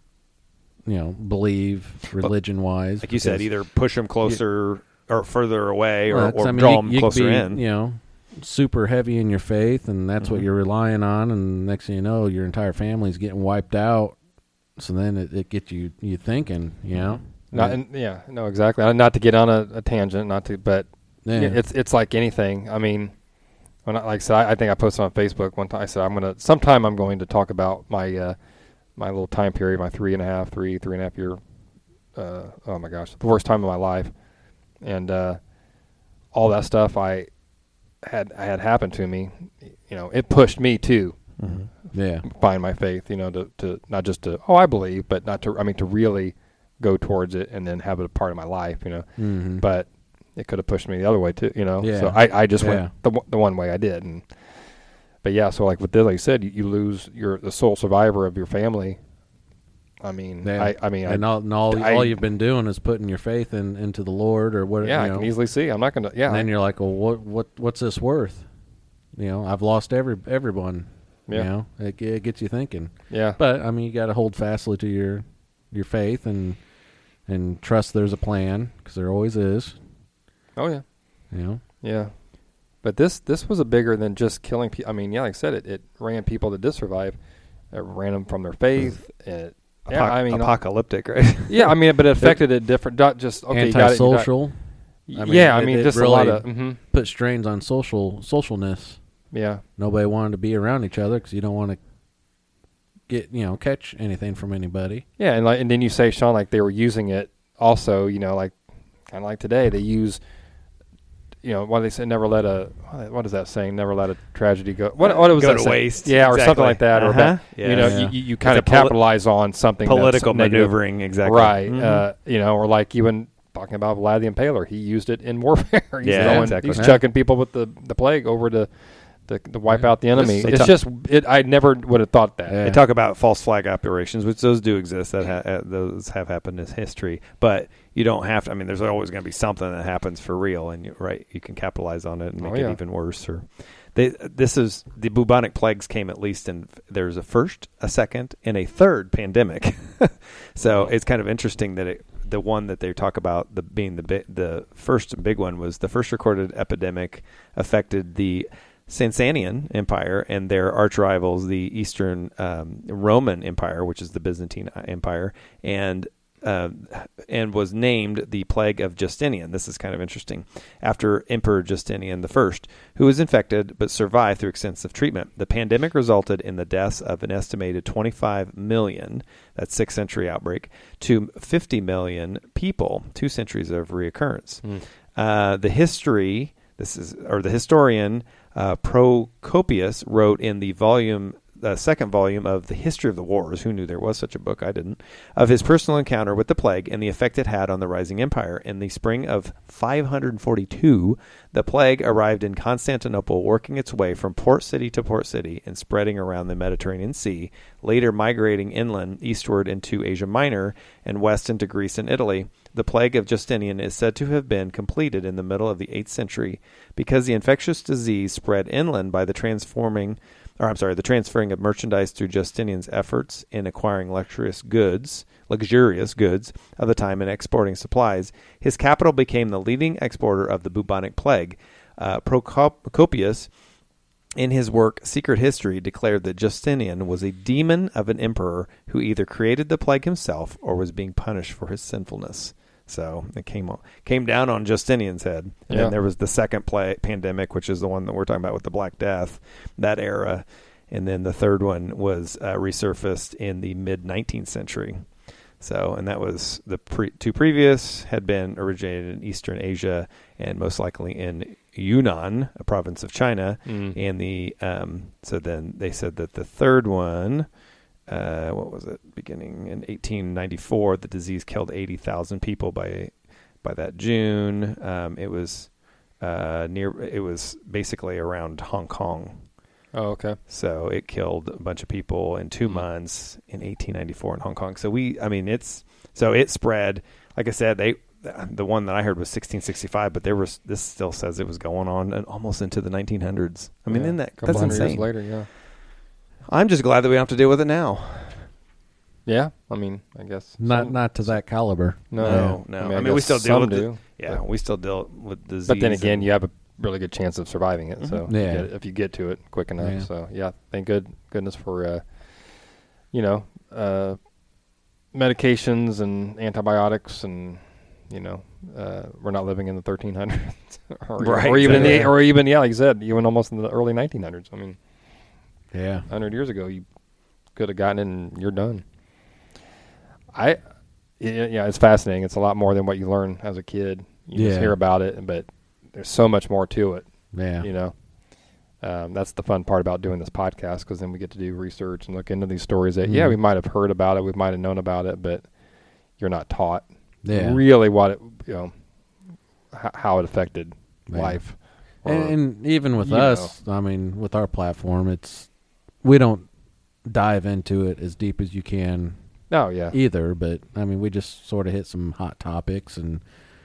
you know, believe religion wise. Like you said, either push them closer or further away or, or I mean, draw you- them you could closer be, in. You know, super heavy in your faith, and that's what Mhm. you're relying on. And next thing you know, your entire family's getting wiped out. So then it, it gets you you thinking, you know. Not, and, yeah, no, exactly. Uh, Not to get on a, a tangent, not to, but Yeah. yeah, it's it's like anything. I mean, when I, like I said, I, I think I posted on Facebook one time. I said I'm gonna sometime I'm going to talk about my uh, my little time period, my three and a half, three three and a half year. Uh, oh my gosh, the worst time of my life, and uh, all that stuff I had I had happened to me. You know, it pushed me to Mhm. yeah. find my faith. You know, to to not just to oh I believe, but not to I mean to really go towards it and then have it a part of my life. You know, Mm-hmm. but it could have pushed me the other way too, you know. Yeah. So I, I just Yeah. went the one- the one way I did, and but yeah. So like with this, like you said, you, you lose your the sole survivor of your family. I mean, Yeah. I I mean, and I, all, and all, I- all you've been doing is putting your faith in into the Lord or what. yeah, you I know. can easily see. I'm not gonna. Yeah, And then you're like, well, what what what's this worth? You know, I've lost every everyone. Yeah. You know, it, it gets you thinking. yeah, But I mean, you got to hold fastly to your your faith and and trust there's a plan because there always is. oh yeah, You know. yeah. But this this was a bigger than just killing people. I mean, yeah, like I said, it it ran people that did survive. It ran them from their faith. It, yeah, Apoc- I mean, apocalyptic, right? yeah, I mean, but it affected it different. Not just okay, you got it, you got- Antisocial. I mean, yeah, I it- mean, it just a lot really- of. hmm Put strains on social socialness. yeah. Nobody wanted to be around each other because you don't want to get you know catch anything from anybody. Yeah, and like, and then you say, Sean, like they were using it also, you know, like kind of like today they use, you know, what they say, never let a what is that saying? Never let a tragedy go. What what was Go that to saying? waste. Yeah, or something Exactly. like that, or Uh-huh. that, Yeah. you know, Yeah. you, you kind of It's a poli- capitalize on something that's Political negative. maneuvering, exactly. right? Mhm. Uh, you know, or like even talking about Vlad the Impaler, he used it in warfare. he's Yeah, going, exactly. He's Yeah. chucking people with the the plague over to. To, to wipe Yeah. out the enemy. They It's talk- just it. I never would have thought that. Yeah. They talk about false flag operations, which those do exist. That ha- uh, those have happened in history, but you don't have to. I mean, there's always going to be something that happens for real, and you, right, you can capitalize on it and Oh, make yeah. it even worse. Or they, this is the bubonic plagues came at least in. There's a first, a second, and a third pandemic. So it's kind of interesting that it, the one that they talk about the being the bi- the first big one was the first recorded epidemic affected the Sasanian Empire and their arch rivals, the Eastern um, Roman Empire, which is the Byzantine Empire, and uh, and was named the Plague of Justinian. This is kind of interesting. After Emperor Justinian the First, who was infected but survived through extensive treatment. The pandemic resulted in the deaths of an estimated twenty-five million, that's sixth century outbreak, to fifty million people, two centuries of reoccurrence. Mm. Uh, the history, this is, or the historian uh, Procopius wrote in the volume, the second volume of the History of the Wars. Who knew there was such a book? I didn't. Of his personal encounter with the plague and the effect it had on the rising empire. In the spring of five hundred forty-two, the plague arrived in Constantinople, working its way from port city to port city and spreading around the Mediterranean Sea, later migrating inland eastward into Asia Minor and west into Greece and Italy. The plague of Justinian is said to have been completed in the middle of the eighth century because the infectious disease spread inland by the transforming or I'm sorry, the transferring of merchandise through Justinian's efforts in acquiring luxurious goods, luxurious goods of the time and exporting supplies, his capital became the leading exporter of the bubonic plague. Uh, Procopius, in his work Secret History, declared that Justinian was a demon of an emperor who either created the plague himself or was being punished for his sinfulness. So it came on, came down on Justinian's head. And yeah. then there was the second plague, pandemic, which is the one that we're talking about with the Black Death, that era. And then the third one was uh, resurfaced in the mid-nineteenth century. So, and that was the pre- two previous had been originated in Eastern Asia and most likely in Yunnan, a province of China. Mm. And the, um, so then they said that the third one, uh, what was it, beginning in eighteen ninety-four, the disease killed eighty thousand people by, by that June. Um, it was, uh, near, it was basically around Hong Kong. Oh, okay. So it killed a bunch of people in two months in eighteen ninety-four in Hong Kong. So we, I mean, it's, so it spread, like I said, they, the one that I heard was sixteen sixty-five, but there was, this still says it was going on and almost into the nineteen hundreds. I mean, yeah, isn't that, a couple that's hundred insane. years later, yeah. I'm just glad that we don't have to deal with it now. Yeah, I mean, I guess. Not some- not to that caliber. No, no. I mean, I I mean, we guess still deal some with do, the, yeah, but- we still deal with disease. But then again, and- you have a really good chance of surviving it. So Yeah. you get it- if you get to it quick enough. Yeah. So yeah, thank good goodness for uh, you know uh, medications and antibiotics, and you know uh, we're not living in the thirteen hundreds or, Right, or even in exactly. the or even yeah, like you said, even almost in the early nineteen hundreds. I mean, Yeah. one hundred years ago, you could have gotten it and you're done. I yeah, yeah, it's fascinating. It's a lot more than what you learn as a kid. You Yeah. just hear about it, but there's so much more to it. Yeah. You know, um, that's the fun part about doing this podcast, because then we get to do research and look into these stories that, yeah, Mhm. we might have heard about it, we might have known about it, but you're not taught Yeah. really what it, you know, h- how it affected Yeah. life. Or, And, and even with you us, I mean, with our platform, it's we don't dive into it as deep as you can oh, yeah. either. But I mean, we just sort of hit some hot topics and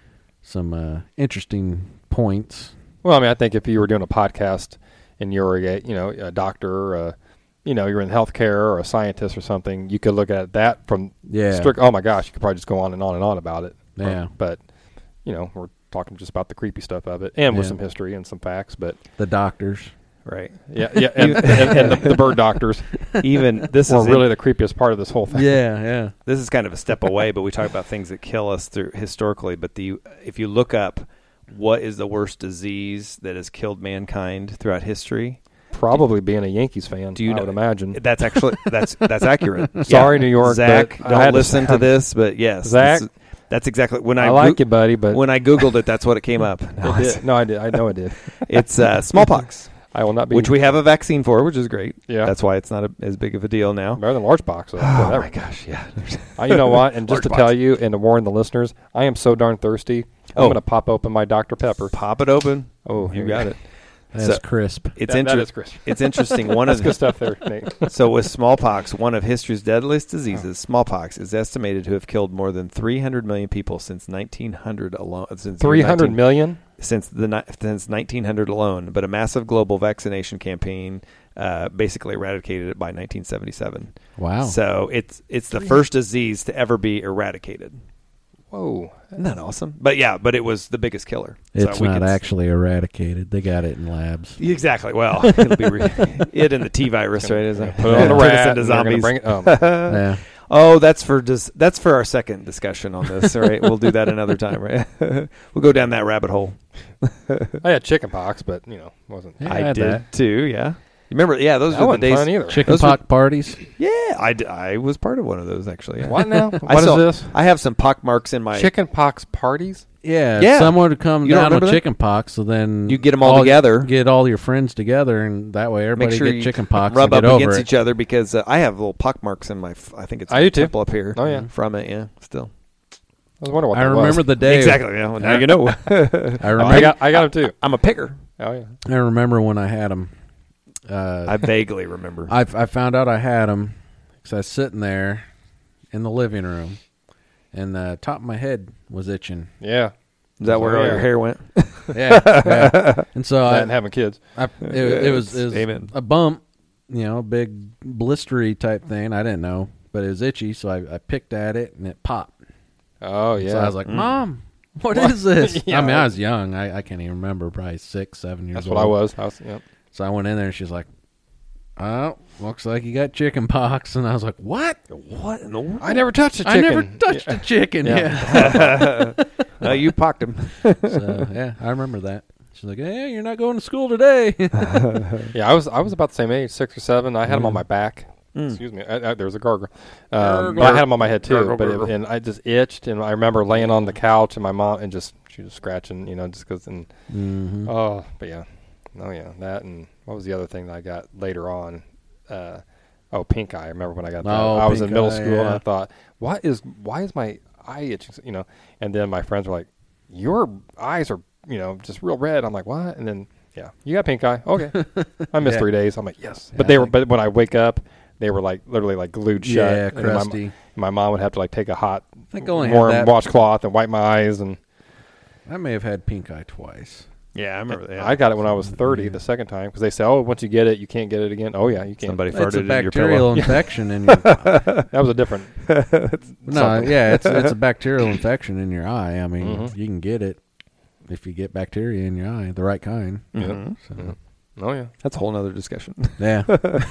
some uh, interesting points. Well, I mean, I think if you were doing a podcast and you were a, you know, a doctor, or a, you know, you're in healthcare or a scientist or something, you could look at that from Yeah. strict, oh my gosh, you could probably just go on and on and on about it. Yeah. But, you know, we're talking just about the creepy stuff of it, and with Yeah. some history and some facts, but The doctors. right. yeah, yeah, and, and, and the, the bird doctors Even this were is really in- the creepiest part of this whole thing. Yeah, yeah. this is kind of a step away, but we talk about things that kill us through historically. But the if you look up what is the worst disease that has killed mankind throughout history, Probably being a Yankees fan, Do you I know- would imagine. that's actually that's that's accurate. Sorry, New York, Zach, but I don't had to listen to have- this, but yes, Zach? this is- that's exactly when I, I like goo- you, buddy, but when I googled it. That's what it came up. No, it it's, did. No, I did. I know it did. it's uh, smallpox, I will not be. which we have a vaccine for, which is great. Yeah. That's why it's not a, as big of a deal now. better than large box. Though. Oh Whatever. my gosh, yeah. Uh, you know what? And just Large to tell box. you and to warn the listeners, I am so darn thirsty. I'm Oh. going to pop open my Doctor Pepper. Pop it open. Oh, You got it. That's So- crisp. It's That- inter- that is crisp. It's interesting. One That's of good the, stuff there, Nate. so with smallpox, one of history's deadliest diseases, smallpox is estimated to have killed more than three hundred million people since nineteen hundred alone. Since Three hundred 19 million. since the ni- since nineteen hundred alone, but a massive global vaccination campaign uh, basically eradicated it by nineteen seventy-seven. Wow. So it's it's the first disease to ever be eradicated. Whoa. Isn't that awesome? But yeah, but it was the biggest killer. It's so we not could s- actually eradicated. They got it in labs. Exactly. Well, it'll be re- it and the T virus, right? Isn't it? Put it on the Turn us rat. into and they're gonna zombies. bring it. Um, Yeah. Oh, that's for dis- that's for our second discussion on this. All right, we'll do that another time. Right? We'll go down that rabbit hole. I had chicken pox, but you know, wasn't. Yeah, I I had did that. too. Yeah, you remember? Yeah, those That were the wasn't days. fun either. Chicken Those were- pox parties. Yeah, I, d- I was part of one of those actually. Yeah. What now? What I is saw- this? I have some pock marks in my. Chicken pox parties? Yeah, Yeah. someone would come You don't down with remember that? chicken pox, so then You get 'em all together. Get all your friends together, and that way everybody Make sure get you chicken pox rub and up get against over it. each other because uh, I have little pock marks in my. F- I think it's I my do too. temple up here. Oh, yeah. from it. Yeah, still. I was wondering what I that remember was. the day. Exactly. Yeah, well, now you know. I Oh, remember. I got, I got them too. I'm a picker. Oh yeah. I remember when I had them. Uh, I vaguely remember. I I found out I had them because I was sitting there in the living room, and the top of my head was itching. Yeah. Is that where all Yeah. your hair went? Yeah, yeah. And so That I, and having kids. I it, it was it was Amen. a bump you know, a big blistery type thing. I didn't know, but it was itchy, so I, I picked at it and it popped. Oh yeah. So I was like, Mm. Mom, what is this? Yeah. I mean, I was young. I, I can't even remember. Probably six, seven years That's old. what I was. I was. Yep. So I went in there and she's like, "Oh, looks like you got chicken pox." And I was like, "What? What in the world? I never touched a chicken. I never touched yeah. a chicken." Yeah. Yeah. No, you pocked him. So yeah, I remember that. She's like, "Hey, you're not going to school today." Yeah, I was I was about the same age, six or seven. I had them on Yeah. my back. Mm. Excuse me. I, I, there was a gargle. Um, Gargle. but I had them on my head too. Gargle, but gargle. it, and I just itched, and I remember laying on the couch, and my mom and just she was scratching, you know, just because. And Mm-hmm. oh, but yeah, oh yeah, that and what was the other thing that I got later on? Uh, oh, pink eye. I remember when I got that. Oh, I was in pink middle eye, school, and yeah. I thought, what is why is my eye itching? You know, and then my friends were like, your eyes are, you know, just real red. I'm like, what? And then. Yeah, you got pink eye. Okay, I missed Yeah. three days. I'm like, yes, but Yeah, they were. like- But when I wake up, they were like literally like glued shut. Yeah, And my- crusty. My, mom would have to like take a hot, I think I only had warm that- washcloth and wipe my eyes. And I may have had pink eye twice. Yeah, I remember that. I got it when I was thirty, Yeah. the second time, because they say, oh, once you get it, you can't get it again. Oh yeah, you can. Somebody It's farted a in your bacterial pillow. infection in your. That was a different. No, something. yeah, it's it's a bacterial infection in your eye. I mean, Mhm. you can get it if you get bacteria in your eye, the right kind. Mhm. So, Mhm. Oh yeah. That's a whole nother discussion. yeah.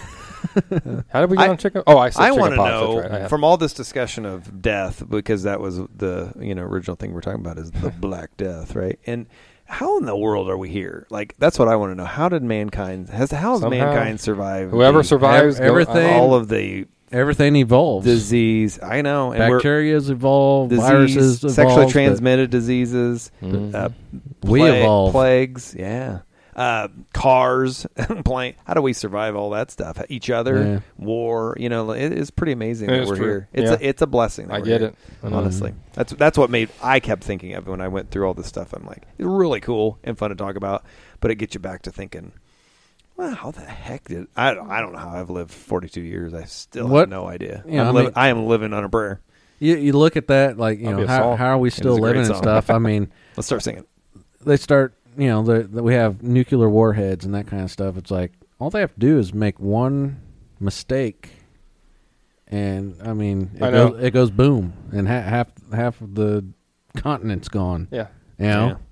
How did we get I- on chicken? Oh, I said I chicken want to pox. know That's right. I had- from all this discussion of death, because that was the you know original thing we're talking about is the Black Death, right? And how in the world are we here? Like that's what I want to know. How did mankind has how has Somehow, mankind survived? Whoever the- survives, Ev- go- everything- all of the Everything evolves. disease. I know, and we're- Bacteria's evolved. disease, Viruses evolved. sexually but transmitted diseases, Mhm. uh, We pla- evolved. plagues, yeah, uh, cars, plane. How do we survive all that stuff? Each other, Yeah. war. You know, it is pretty amazing It that is we're true. here. It's Yeah. a, it's a blessing. That I we're get here, it. I know. honestly. That's that's what made I kept thinking of when I went through all this stuff. I'm like, it's really cool and fun to talk about, but it gets you back to thinking. Well, how the heck did I? don't- I don't know how I've lived forty-two years. I still What- have no idea. Yeah, I'm I living, mean- I am living on a prayer. You you look at that like you That'd know be a how song. how are we It still is a great living and song. stuff? I mean, Let's start singing. they start you know the, the, we have nuclear warheads and that kind of stuff. It's like all they have to do is make one mistake, and I mean it I know. goes it goes boom, and ha- half half of the continent's gone. Yeah. You know. Yeah.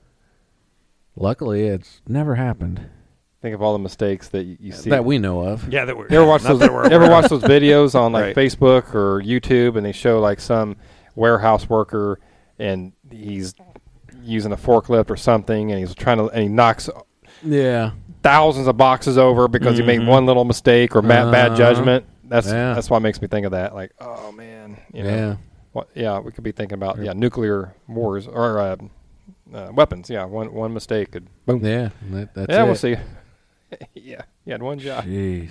Luckily, it's never happened Think of all the mistakes that you, you see. that we know of. Yeah, that we're. You ever watch not those? that we're You ever aware watch those videos on like Right. Facebook or YouTube, and they show like some warehouse worker, and he's using a forklift or something, and he's trying to, and he knocks Yeah. thousands of boxes over because he made Mhm. one little mistake or ma- bad Uh-huh. judgment. That's Yeah. that's what makes me think of that. Like, oh man, you know, Yeah. what, yeah, we could be thinking about yeah nuclear wars or uh, uh, weapons. Yeah, one one mistake could boom. Yeah. That, that's yeah, it. we'll see. yeah, you had one job. Jeez.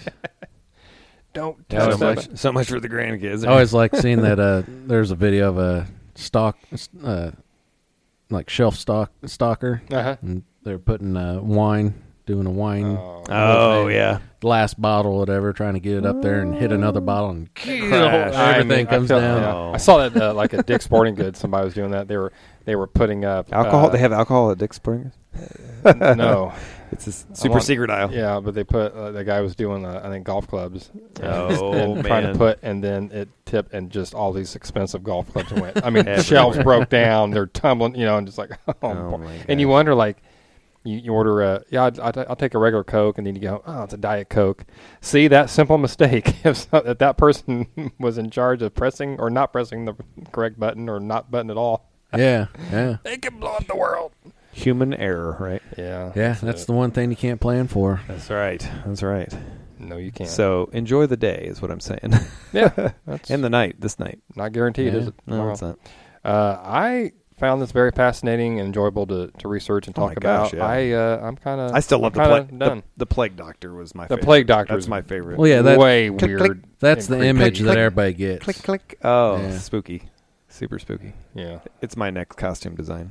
Don't Yeah, touch so that. much, so much for the grandkids. I always like seeing that. Uh, there's a video of a stock, uh, like shelf stock stalker, Uh-huh. and they're putting uh, wine, doing a wine Oh. Oh yeah, glass bottle, whatever, trying to get it up there and hit another bottle and Crash. I everything mean, I comes felt- down. yeah. Oh. I saw that uh, like at Dick's Sporting Goods. Somebody was doing that. They were they were putting up alcohol. uh, they have alcohol at Dick's Sporting Goods? no. It's a s- super on- secret aisle. Yeah, but they put uh, the guy was doing uh, I think golf clubs. Oh, and trying to man. put and then it tipped and just all these expensive golf clubs went. I mean, Everywhere. shelves broke down. They're tumbling, you know, and just like oh, Oh, boy. my and you gosh. wonder like. You, you order a yeah, I'd, I'd, I'll take a regular Coke, and then you go, oh, it's a Diet Coke. See that simple mistake? If, so, if that person was in charge of pressing or not pressing the correct button or not button at all, Yeah, yeah, they can blow up the world. Human error, right? Yeah, yeah. That's the one thing you can't plan for. That's right. That's right. no, you can't. So enjoy the day, is what I'm saying, yeah, that's and the night. This night. not guaranteed, Yeah. is it? No, Tomorrow. it's not. Uh, I found this very fascinating and enjoyable to, to research and Oh talk my about. gosh, yeah. I uh, I'm kind of I still love the kinda plague. done. The, the plague doctor was my The favorite. plague doctor That's is my favorite. Well, yeah, that, way Click, weird. click. that's and the creepy. image click, that click. everybody gets. Click click. Oh, Yeah. spooky, super spooky. Yeah, It's my next costume design.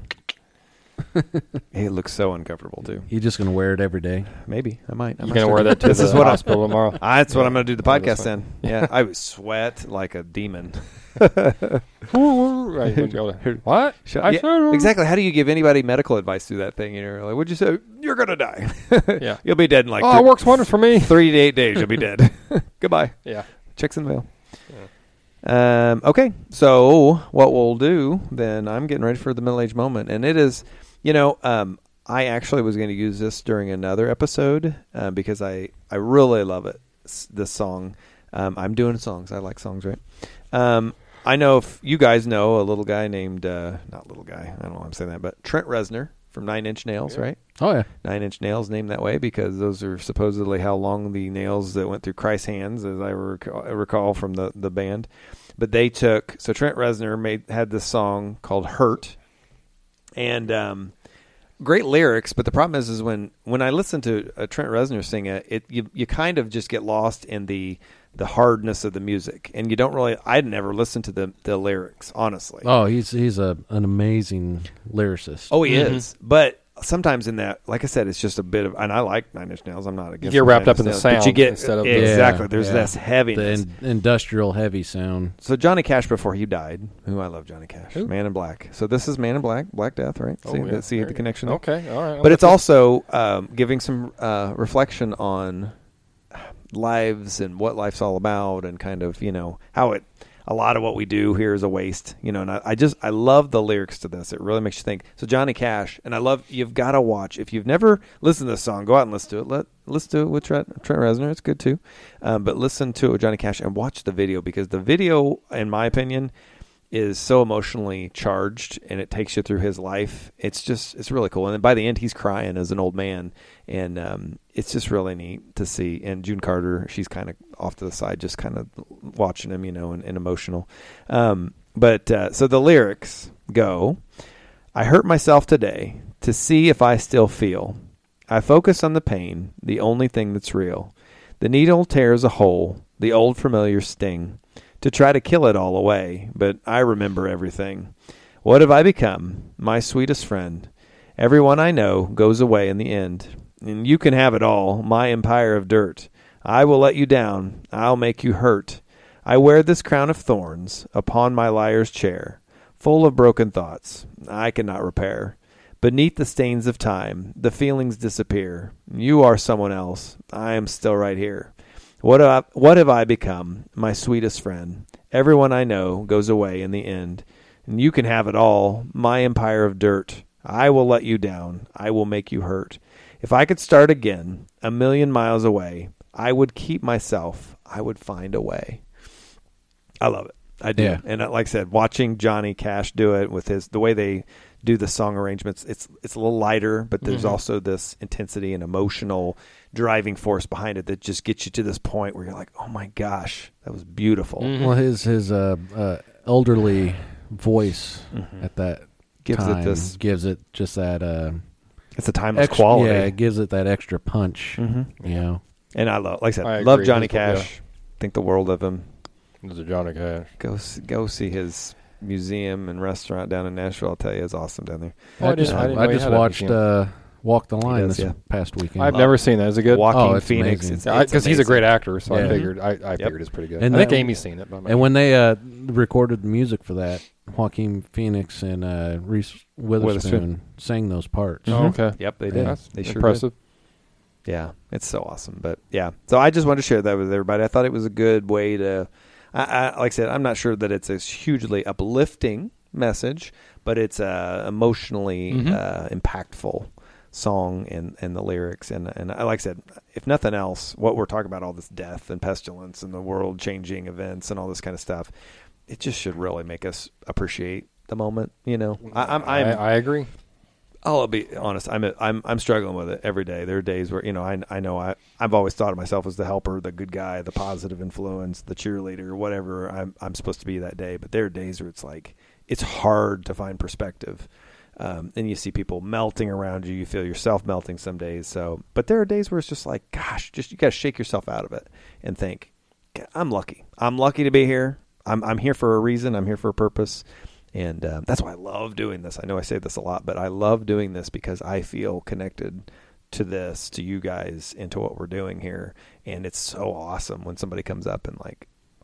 It looks so uncomfortable too. You're just gonna wear it every day. Maybe I might. I you might gonna start wear doing- that to This the is what I- hospital tomorrow? Ah, that's what Yeah. I'm going to do the Oh, that's podcast fine. then. Yeah, I would sweat like a demon. Right, you wouldn't be able to- what? Shut- I yeah, said- exactly. How do you give anybody medical advice through that thing? You know, like, what'd you say? You're going to die. Yeah. You'll be dead in like Oh, three, it works wonders for me. three to eight days. You'll be dead. Goodbye. Yeah. Checks in the mail. Yeah. Um, okay, so what we'll do then, I'm getting ready for the middle age moment, and it is, you know, um, I actually was going to use this during another episode uh, because I, I really love it, this song. Um, I'm doing songs. I like songs, right? Um, I know if you guys know a little guy named, uh, not little guy, I don't know why I'm saying that, but Trent Reznor from Nine Inch Nails, yeah. right? Oh, yeah. Nine Inch Nails named that way because those are supposedly how long the nails that went through Christ's hands, as I recall, recall from the, the band. But they took, so Trent Reznor made had this song called Hurt, and um, great lyrics, but the problem is is when, when I listen to uh, Trent Reznor sing it, it you, you kind of just get lost in the the hardness of the music, and you don't really, I'd never listened to the, the lyrics, honestly. Oh, he's he's a an amazing lyricist. Oh, he mm-hmm. is, but sometimes in that, like I said, it's just a bit of, and I like Nine Inch Nails. I'm not against. You get wrapped up in the nails, sound but you get instead of exactly. Yeah, there's yeah. this heaviness. The in, industrial heavy sound. So Johnny Cash, before he died, who I love, Johnny Cash, Who? Man in Black. So this is Man in Black, Black Death, right? Oh, see yeah. the, see the connection. there? Okay, all right. But it's also um, giving some uh, reflection on lives and what life's all about, and kind of, you know, how it, a lot of what we do here is a waste, you know, and I, I just, I love the lyrics to this. It really makes you think. So Johnny Cash, and I love, you've got to watch, if you've never listened to this song, go out and listen to it. Let, listen to it with Trent, Trent Reznor. It's good too. Um, but listen to it with Johnny Cash and watch the video, because the video, in my opinion, is so emotionally charged, and it takes you through his life. It's just, it's really cool. And then by the end, he's crying as an old man, and um, it's just really neat to see. And June Carter, she's kind of off to the side, just kind of watching him, you know, and, and emotional. Um, but uh, so the lyrics go, I hurt myself today to see if I still feel. I focus on the pain, the only thing that's real. The needle tears a hole, the old familiar sting, to try to kill it all away, but I remember everything. What have I become? My sweetest friend. Everyone I know goes away in the end, and you can have it all, my empire of dirt. I will let you down. I'll make you hurt. I wear this crown of thorns upon my liar's chair, full of broken thoughts I cannot repair. Beneath the stains of time, the feelings disappear. You are someone else. I am still right here. What have, I, what have I become? My sweetest friend. Everyone I know goes away in the end, and you can have it all, my empire of dirt. I will let you down. I will make you hurt. If I could start again, a million miles away, I would keep myself. I would find a way. I love it. I do. Yeah. And uh, like I said, watching Johnny Cash do it with his, the way they do the song arrangements, it's it's a little lighter, but there's mm-hmm. also this intensity and emotional driving force behind it that just gets you to this point where you're like, oh my gosh, that was beautiful. Mm-hmm. Well, his his uh, uh, elderly voice mm-hmm. at that gives time it this, gives it just that. Uh, it's a timeless extra, quality. Yeah, it gives it that extra punch. Mm-hmm. You know, and I love, like I said, I love agree. Johnny That's Cash. What, think the world of him. This is Johnny Cash. Go go see his museum and restaurant down in Nashville. I'll tell you, it's awesome down there. Oh, I, just I, I just watched uh, Walk the Line does, this yeah. past weekend. I've uh, never seen that. Is it good? Walking oh, it's Phoenix, because he's a great actor, so yeah. I figured I, I yep. figured it's pretty good. And I think that, Amy's seen it. But and when they uh, recorded the music for that, Joaquin Phoenix and uh, Reese Witherspoon, Witherspoon sang those parts. Oh, okay. Yep, they yeah. did. That's they sure impressive. Did. Yeah, it's so awesome. But yeah, so I just wanted to share that with everybody. I thought it was a good way to, I, I, like I said, I'm not sure that it's a hugely uplifting message, but it's a emotionally mm-hmm. uh, impactful song and, and the lyrics. And, and like I said, if nothing else, what we're talking about, all this death and pestilence and the world changing events and all this kind of stuff, it just should really make us appreciate the moment. You know, I, I'm, I'm, I, I agree. I'll be honest. I'm, I'm, I'm struggling with it every day. There are days where, you know, I, I know I, I've always thought of myself as the helper, the good guy, the positive influence, the cheerleader, whatever I'm, I'm supposed to be that day. But there are days where it's like, it's hard to find perspective. Um, and you see people melting around you. You feel yourself melting some days. So, but there are days where it's just like, gosh, just, you got to shake yourself out of it and think, I'm lucky. I'm lucky to be here. I'm, I'm here for a reason. I'm here for a purpose. And uh, that's why I love doing this. I know I say this a lot, but I love doing this because I feel connected to this, to you guys, and to what we're doing here. And it's so awesome when somebody comes up and like,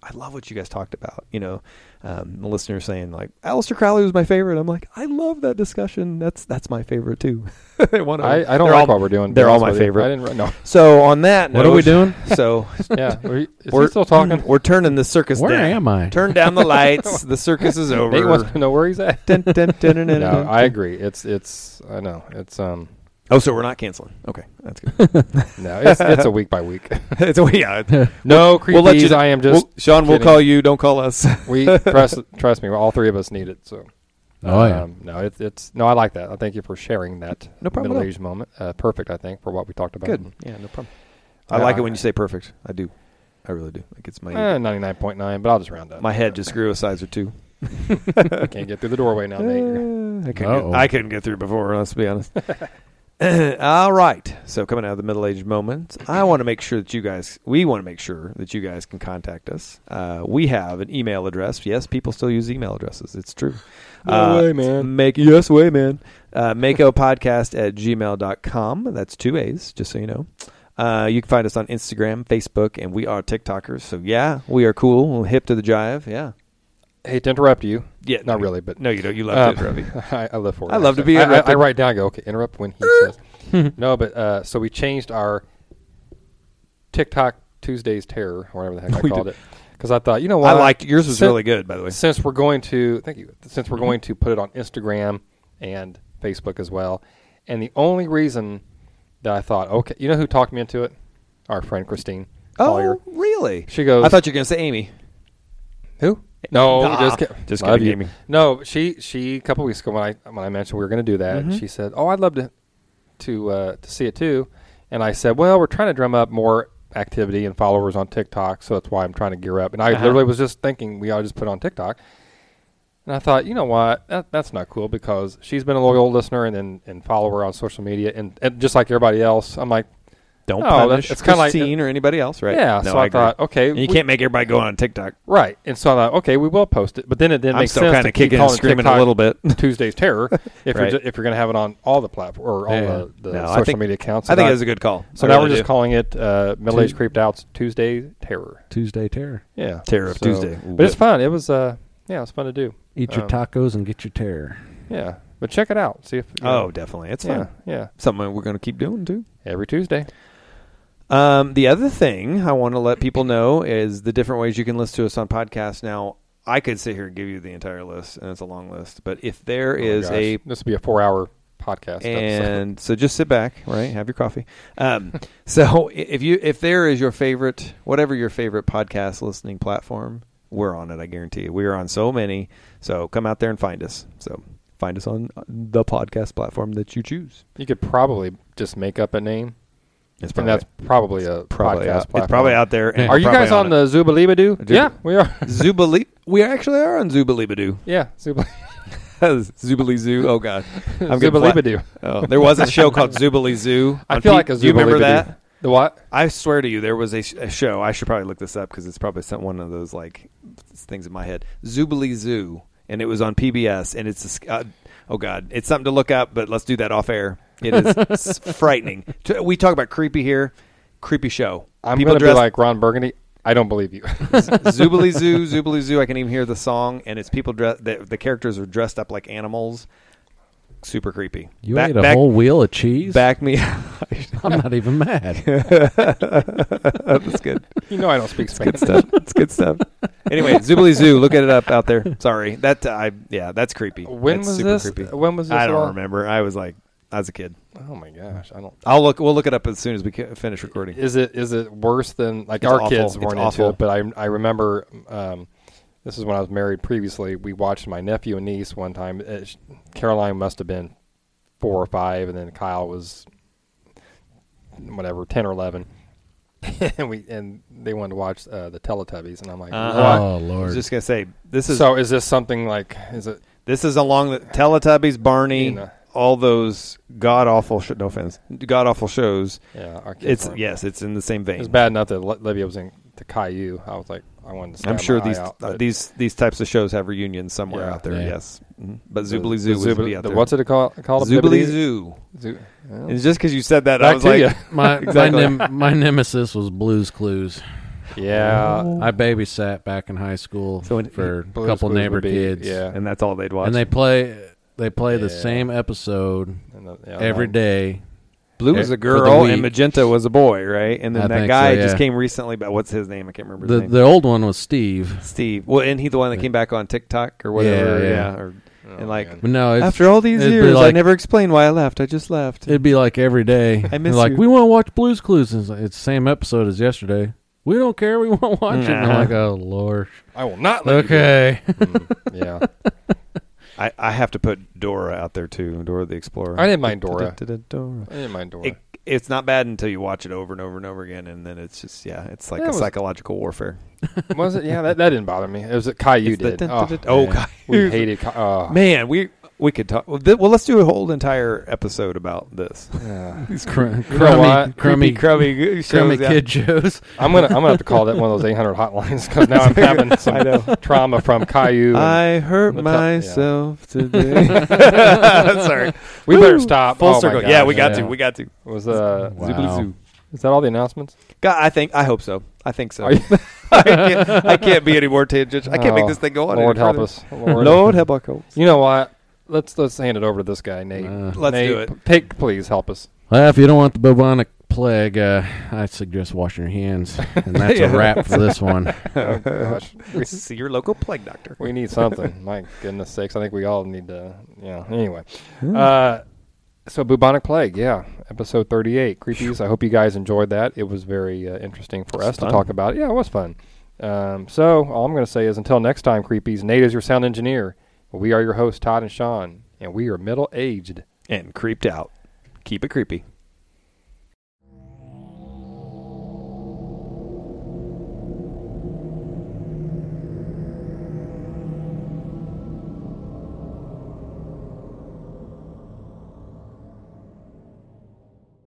I love what you guys talked about. You know, um, the listener saying like, Aleister Crowley was my favorite. I'm like, I love that discussion. That's that's my favorite too. One of I, I don't they're like all, what we're doing. to They're be all honest my with you. favorite. I didn't. No. So on that, What note, are we doing? So Yeah. Are you, is we're he still talking? We're turning the circus Where down. am I? Turn down the lights. The circus is over. Nate wants to know where he's at. Dun, dun, dun, dun, dun, No, dun. I agree. It's it's. I know. It's um. Oh, so we're not canceling. Okay, that's good. No, it's it's a week by week. it's a, yeah. No creepies. We'll let you. I am just. we'll, Sean, we'll kidding. call you. Don't call us. We trust trust me. All three of us need it. So. Oh, yeah. Um, no, it's it's no. I like that. I thank you for sharing that No problem at all. middle-aged moment. Uh, perfect, I think, for what we talked about. Good. Yeah, no problem. I Uh, like it when you say perfect. I do. I really do. Like it's my Eh, ninety-nine point nine, but I'll just round up. my head just grew a size or two. I can't get through the doorway now, Nate. Uh, I, couldn't Uh-oh. get, I couldn't get through before, let's be honest. All right. So coming out of the middle-aged moment, I want to make sure that you guys, we want to make sure that you guys can contact us. Uh, we have an email address. Yes, people still use email addresses. It's true. No uh, way, man. Make, yes, way, man. Uh, Makopodcast at gmail dot com. That's two A's, just so you know. Uh, you can find us on Instagram, Facebook, and we are TikTokers. So, yeah, we are cool. We're hip to the jive. Yeah. Hate to interrupt you. Yeah. Not really, but No, you don't. You love um, to interrupt me. I, I live for it. I love to be I, I, interrupted. I write down. I go, okay, interrupt when he says. No, but uh, so we changed our TikTok Tuesdays Terror, or whatever the heck I We called did. it, because I thought, you know what, I liked yours was Sin- really good, by the way. Since we're going to, thank you. Since we're Mm-hmm. going to put it on Instagram and Facebook as well, and the only reason that I thought, okay, you know who talked me into it? Our friend Christine Collier. Oh, really? She goes, I thought you were going to say Amy. who? No, Nah, just kidding. just Love kidding, you. Amy. No, she she a couple weeks ago when I when I mentioned we were going to do that, Mhm. she said, "Oh, I'd love to to uh, to see it too." And I said, "Well, we're trying to drum up more activity and followers on TikTok, so that's why I'm trying to gear up." And I Uh-huh. literally was just thinking we ought to just put it on TikTok. And I thought, you know what, that, that's not cool because she's been a loyal listener and and, and follower on social media, and, and just like everybody else, I'm like, Don't Oh, punish that's- it's kinda like- Christine or anybody else, right? yeah. No, so I, agree. thought, okay, And you we- can't make everybody go on TikTok. right. And so I thought, okay, we will post it, but then it didn't I'm make still sense kind to of keep kicking and calling screaming TikTok a little bit. Tuesday's Terror if Right. you're ju- if you're going to have it on all the platform or all Yeah. the, the No, I social think- media accounts. I think now- that's a good call. So I now really we're just do. calling it uh, Middle Age Tu- Creeped Out's Tuesday Terror. Tuesday Terror. Yeah, Terror of So- Tuesday. Ooh, But it's good. fun. It was uh yeah, it was fun to do. Eat your Um, tacos and get your terror. Yeah, but check it out. See if you Oh, know, definitely. It's yeah, fun. yeah. Something we're going to keep doing, too. Every Tuesday. Um, the other thing I want to let people know is the different ways you can listen to us on podcasts. Now, I could sit here and give you the entire list, and it's a long list. But if there Oh my is gosh. a this would be a four-hour podcast. episode. and so just sit back, right? Have your coffee. Um, so i- if you if there is your favorite, whatever your favorite podcast listening platform, we're on it. I guarantee you, we are on so many. So come out there and find us. So find us on the podcast platform that you choose. you could probably just make up a name, It's and that's probably a probably podcast out, platform. it's probably out there. and Are we're you probably guys on, it. the Zubalibadoo? Zuba- Yeah, we are. Zubali? We actually are on Zubalibadoo. yeah, Zubal- Zubali Zoo. Oh God, I'm getting flat. Zubalibadoo. Oh, there was a show called Zubali Zoo. I on feel P- like a Do you remember Zubalibadoo. that? The what? I swear to you, there was a, sh- a show. I should probably look this up because it's probably some, one of those like things in my head. Zubali Zoo, and it was on P B S. And it's a, sk- uh, oh god, it's something to look up. But let's do that off air. It is s- frightening. T- We talk about creepy here. Creepy show. I'm People going to be dressed- like Ron Burgundy. I don't believe you. Zubali Zoo, Zubali Zoo. I can even hear the song, and it's people dressed. The, the characters are dressed up like animals. Super creepy. You Back- ate a back- whole wheel of cheese? Back me. I'm not even mad. That's good. You know I don't speak Good Spanish. stuff. It's good stuff. Anyway, Zubali Zoo. Look it up out there. Sorry, that I yeah, that's creepy. When That's was super this? Creepy. When was this? I at don't all? remember. I was like, I was a kid. Oh my gosh, I don't. I'll look. We'll look it up as soon as we ca- finish recording. Is it is it worse than like It's our awful. kids It's weren't awful. into it? But I I remember um, this is when I was married previously. We watched my nephew and niece one time. Uh, sh- Caroline must have been four or five, and then Kyle was whatever ten or eleven. and we and they wanted to watch uh, the Teletubbies, and I'm like, Uh-huh. what? Oh, I was Lord. just gonna say this is So is this something like? Is it? this is along the Teletubbies, Barney, You know. all those god awful. Sh- no offense, god awful shows. Yeah, our kids It's weren't. yes, it's in the same vein. It was bad enough that Li- Livia was in the Caillou. I was like, I wanted to. Stab I'm sure my these eye out, uh, but these these types of shows have reunions somewhere Yeah. out there. Yeah. Yes, Mhm. but the- Zubali the Zoo would Zubali- be out the- there. What's it called? Called Zubali Bibbidi? Zoo. Zoo. Well, It's just because you said that, I back was to like, you. My Exactly. my, nem- my nemesis was Blue's Clues. Yeah. I babysat back in high school So when- for a Blue's couple Clues neighbor would be- kids. Yeah. And that's all they'd watch. And they play they play the Yeah. same episode And the- yeah, every mine- day. Blue was for a the girl and week. Magenta was a boy, right? And then I that think guy so, just yeah. came recently. But what's his name? I can't remember his The name. the old one was Steve. Steve. Well, and he the one that came back on TikTok or whatever. Yeah, Yeah. yeah. Or, Oh, and like man. But no, it's, after all these it'd be years, I like- never explained why I left. I just left. it'd be like every day. I miss They're like you. we want to watch Blue's Clues. It's, like, it's the same episode as yesterday. We don't care. We want to watch it. And I'm Nah. like, oh Lord. I will not let Okay. you do it. Mm, yeah. I, I have to put Dora out there too. Dora the Explorer. I didn't mind Dora. Dora. I didn't mind Dora. It, it's not bad until you watch it over and over and over again, and then it's just yeah, it's like Yeah, a it was- psychological warfare. Was it? Yeah, that, that didn't bother me. It was that Caillou It's the did. dun- oh, dun- dun- oh, man. Caillou. We hated Ca- oh. Man, we we could talk. Well, th- well, let's do a whole entire episode about this. Yeah. These cr- know crummy, what? crummy, crummy, shows, crummy yeah. kid shows. I'm gonna I'm gonna have to call that one of those eight hundred hotlines because now I'm having some I know. trauma from Caillou. and I hurt the top- yeah. myself today. Sorry, we better stop. Full Oh, my circle. gosh. Yeah, we got Yeah. to. We got to. Was uh, Wow. Zoobly-Zoo. Is that all the announcements? God, I think. I hope so. I think so. Are you- I, can't, I can't be any more tangent. I can't make Oh, this thing go on. Lord any help further. us. Lord, Lord help us. You know what? Let's let's hand it over to this guy, Nate. Uh, Let's Nate, do it. Take, please help us. Well, if you don't want the bubonic plague, uh, I suggest washing your hands, and that's Yeah. a wrap for this one. Oh, gosh. we, See your local plague doctor. we need something. My goodness sakes. I think we all need to, you know. Anyway. Uh, so, Bubonic Plague, yeah. Episode thirty-eight, Creepies. I hope you guys enjoyed that. It was very uh, interesting for It's us fun. to talk about. Yeah, it was fun. Um, so, all I'm going to say is until next time, Creepies, Nate is your sound engineer. We are your hosts, Todd and Sean, and we are middle-aged. And creeped out. Keep it creepy.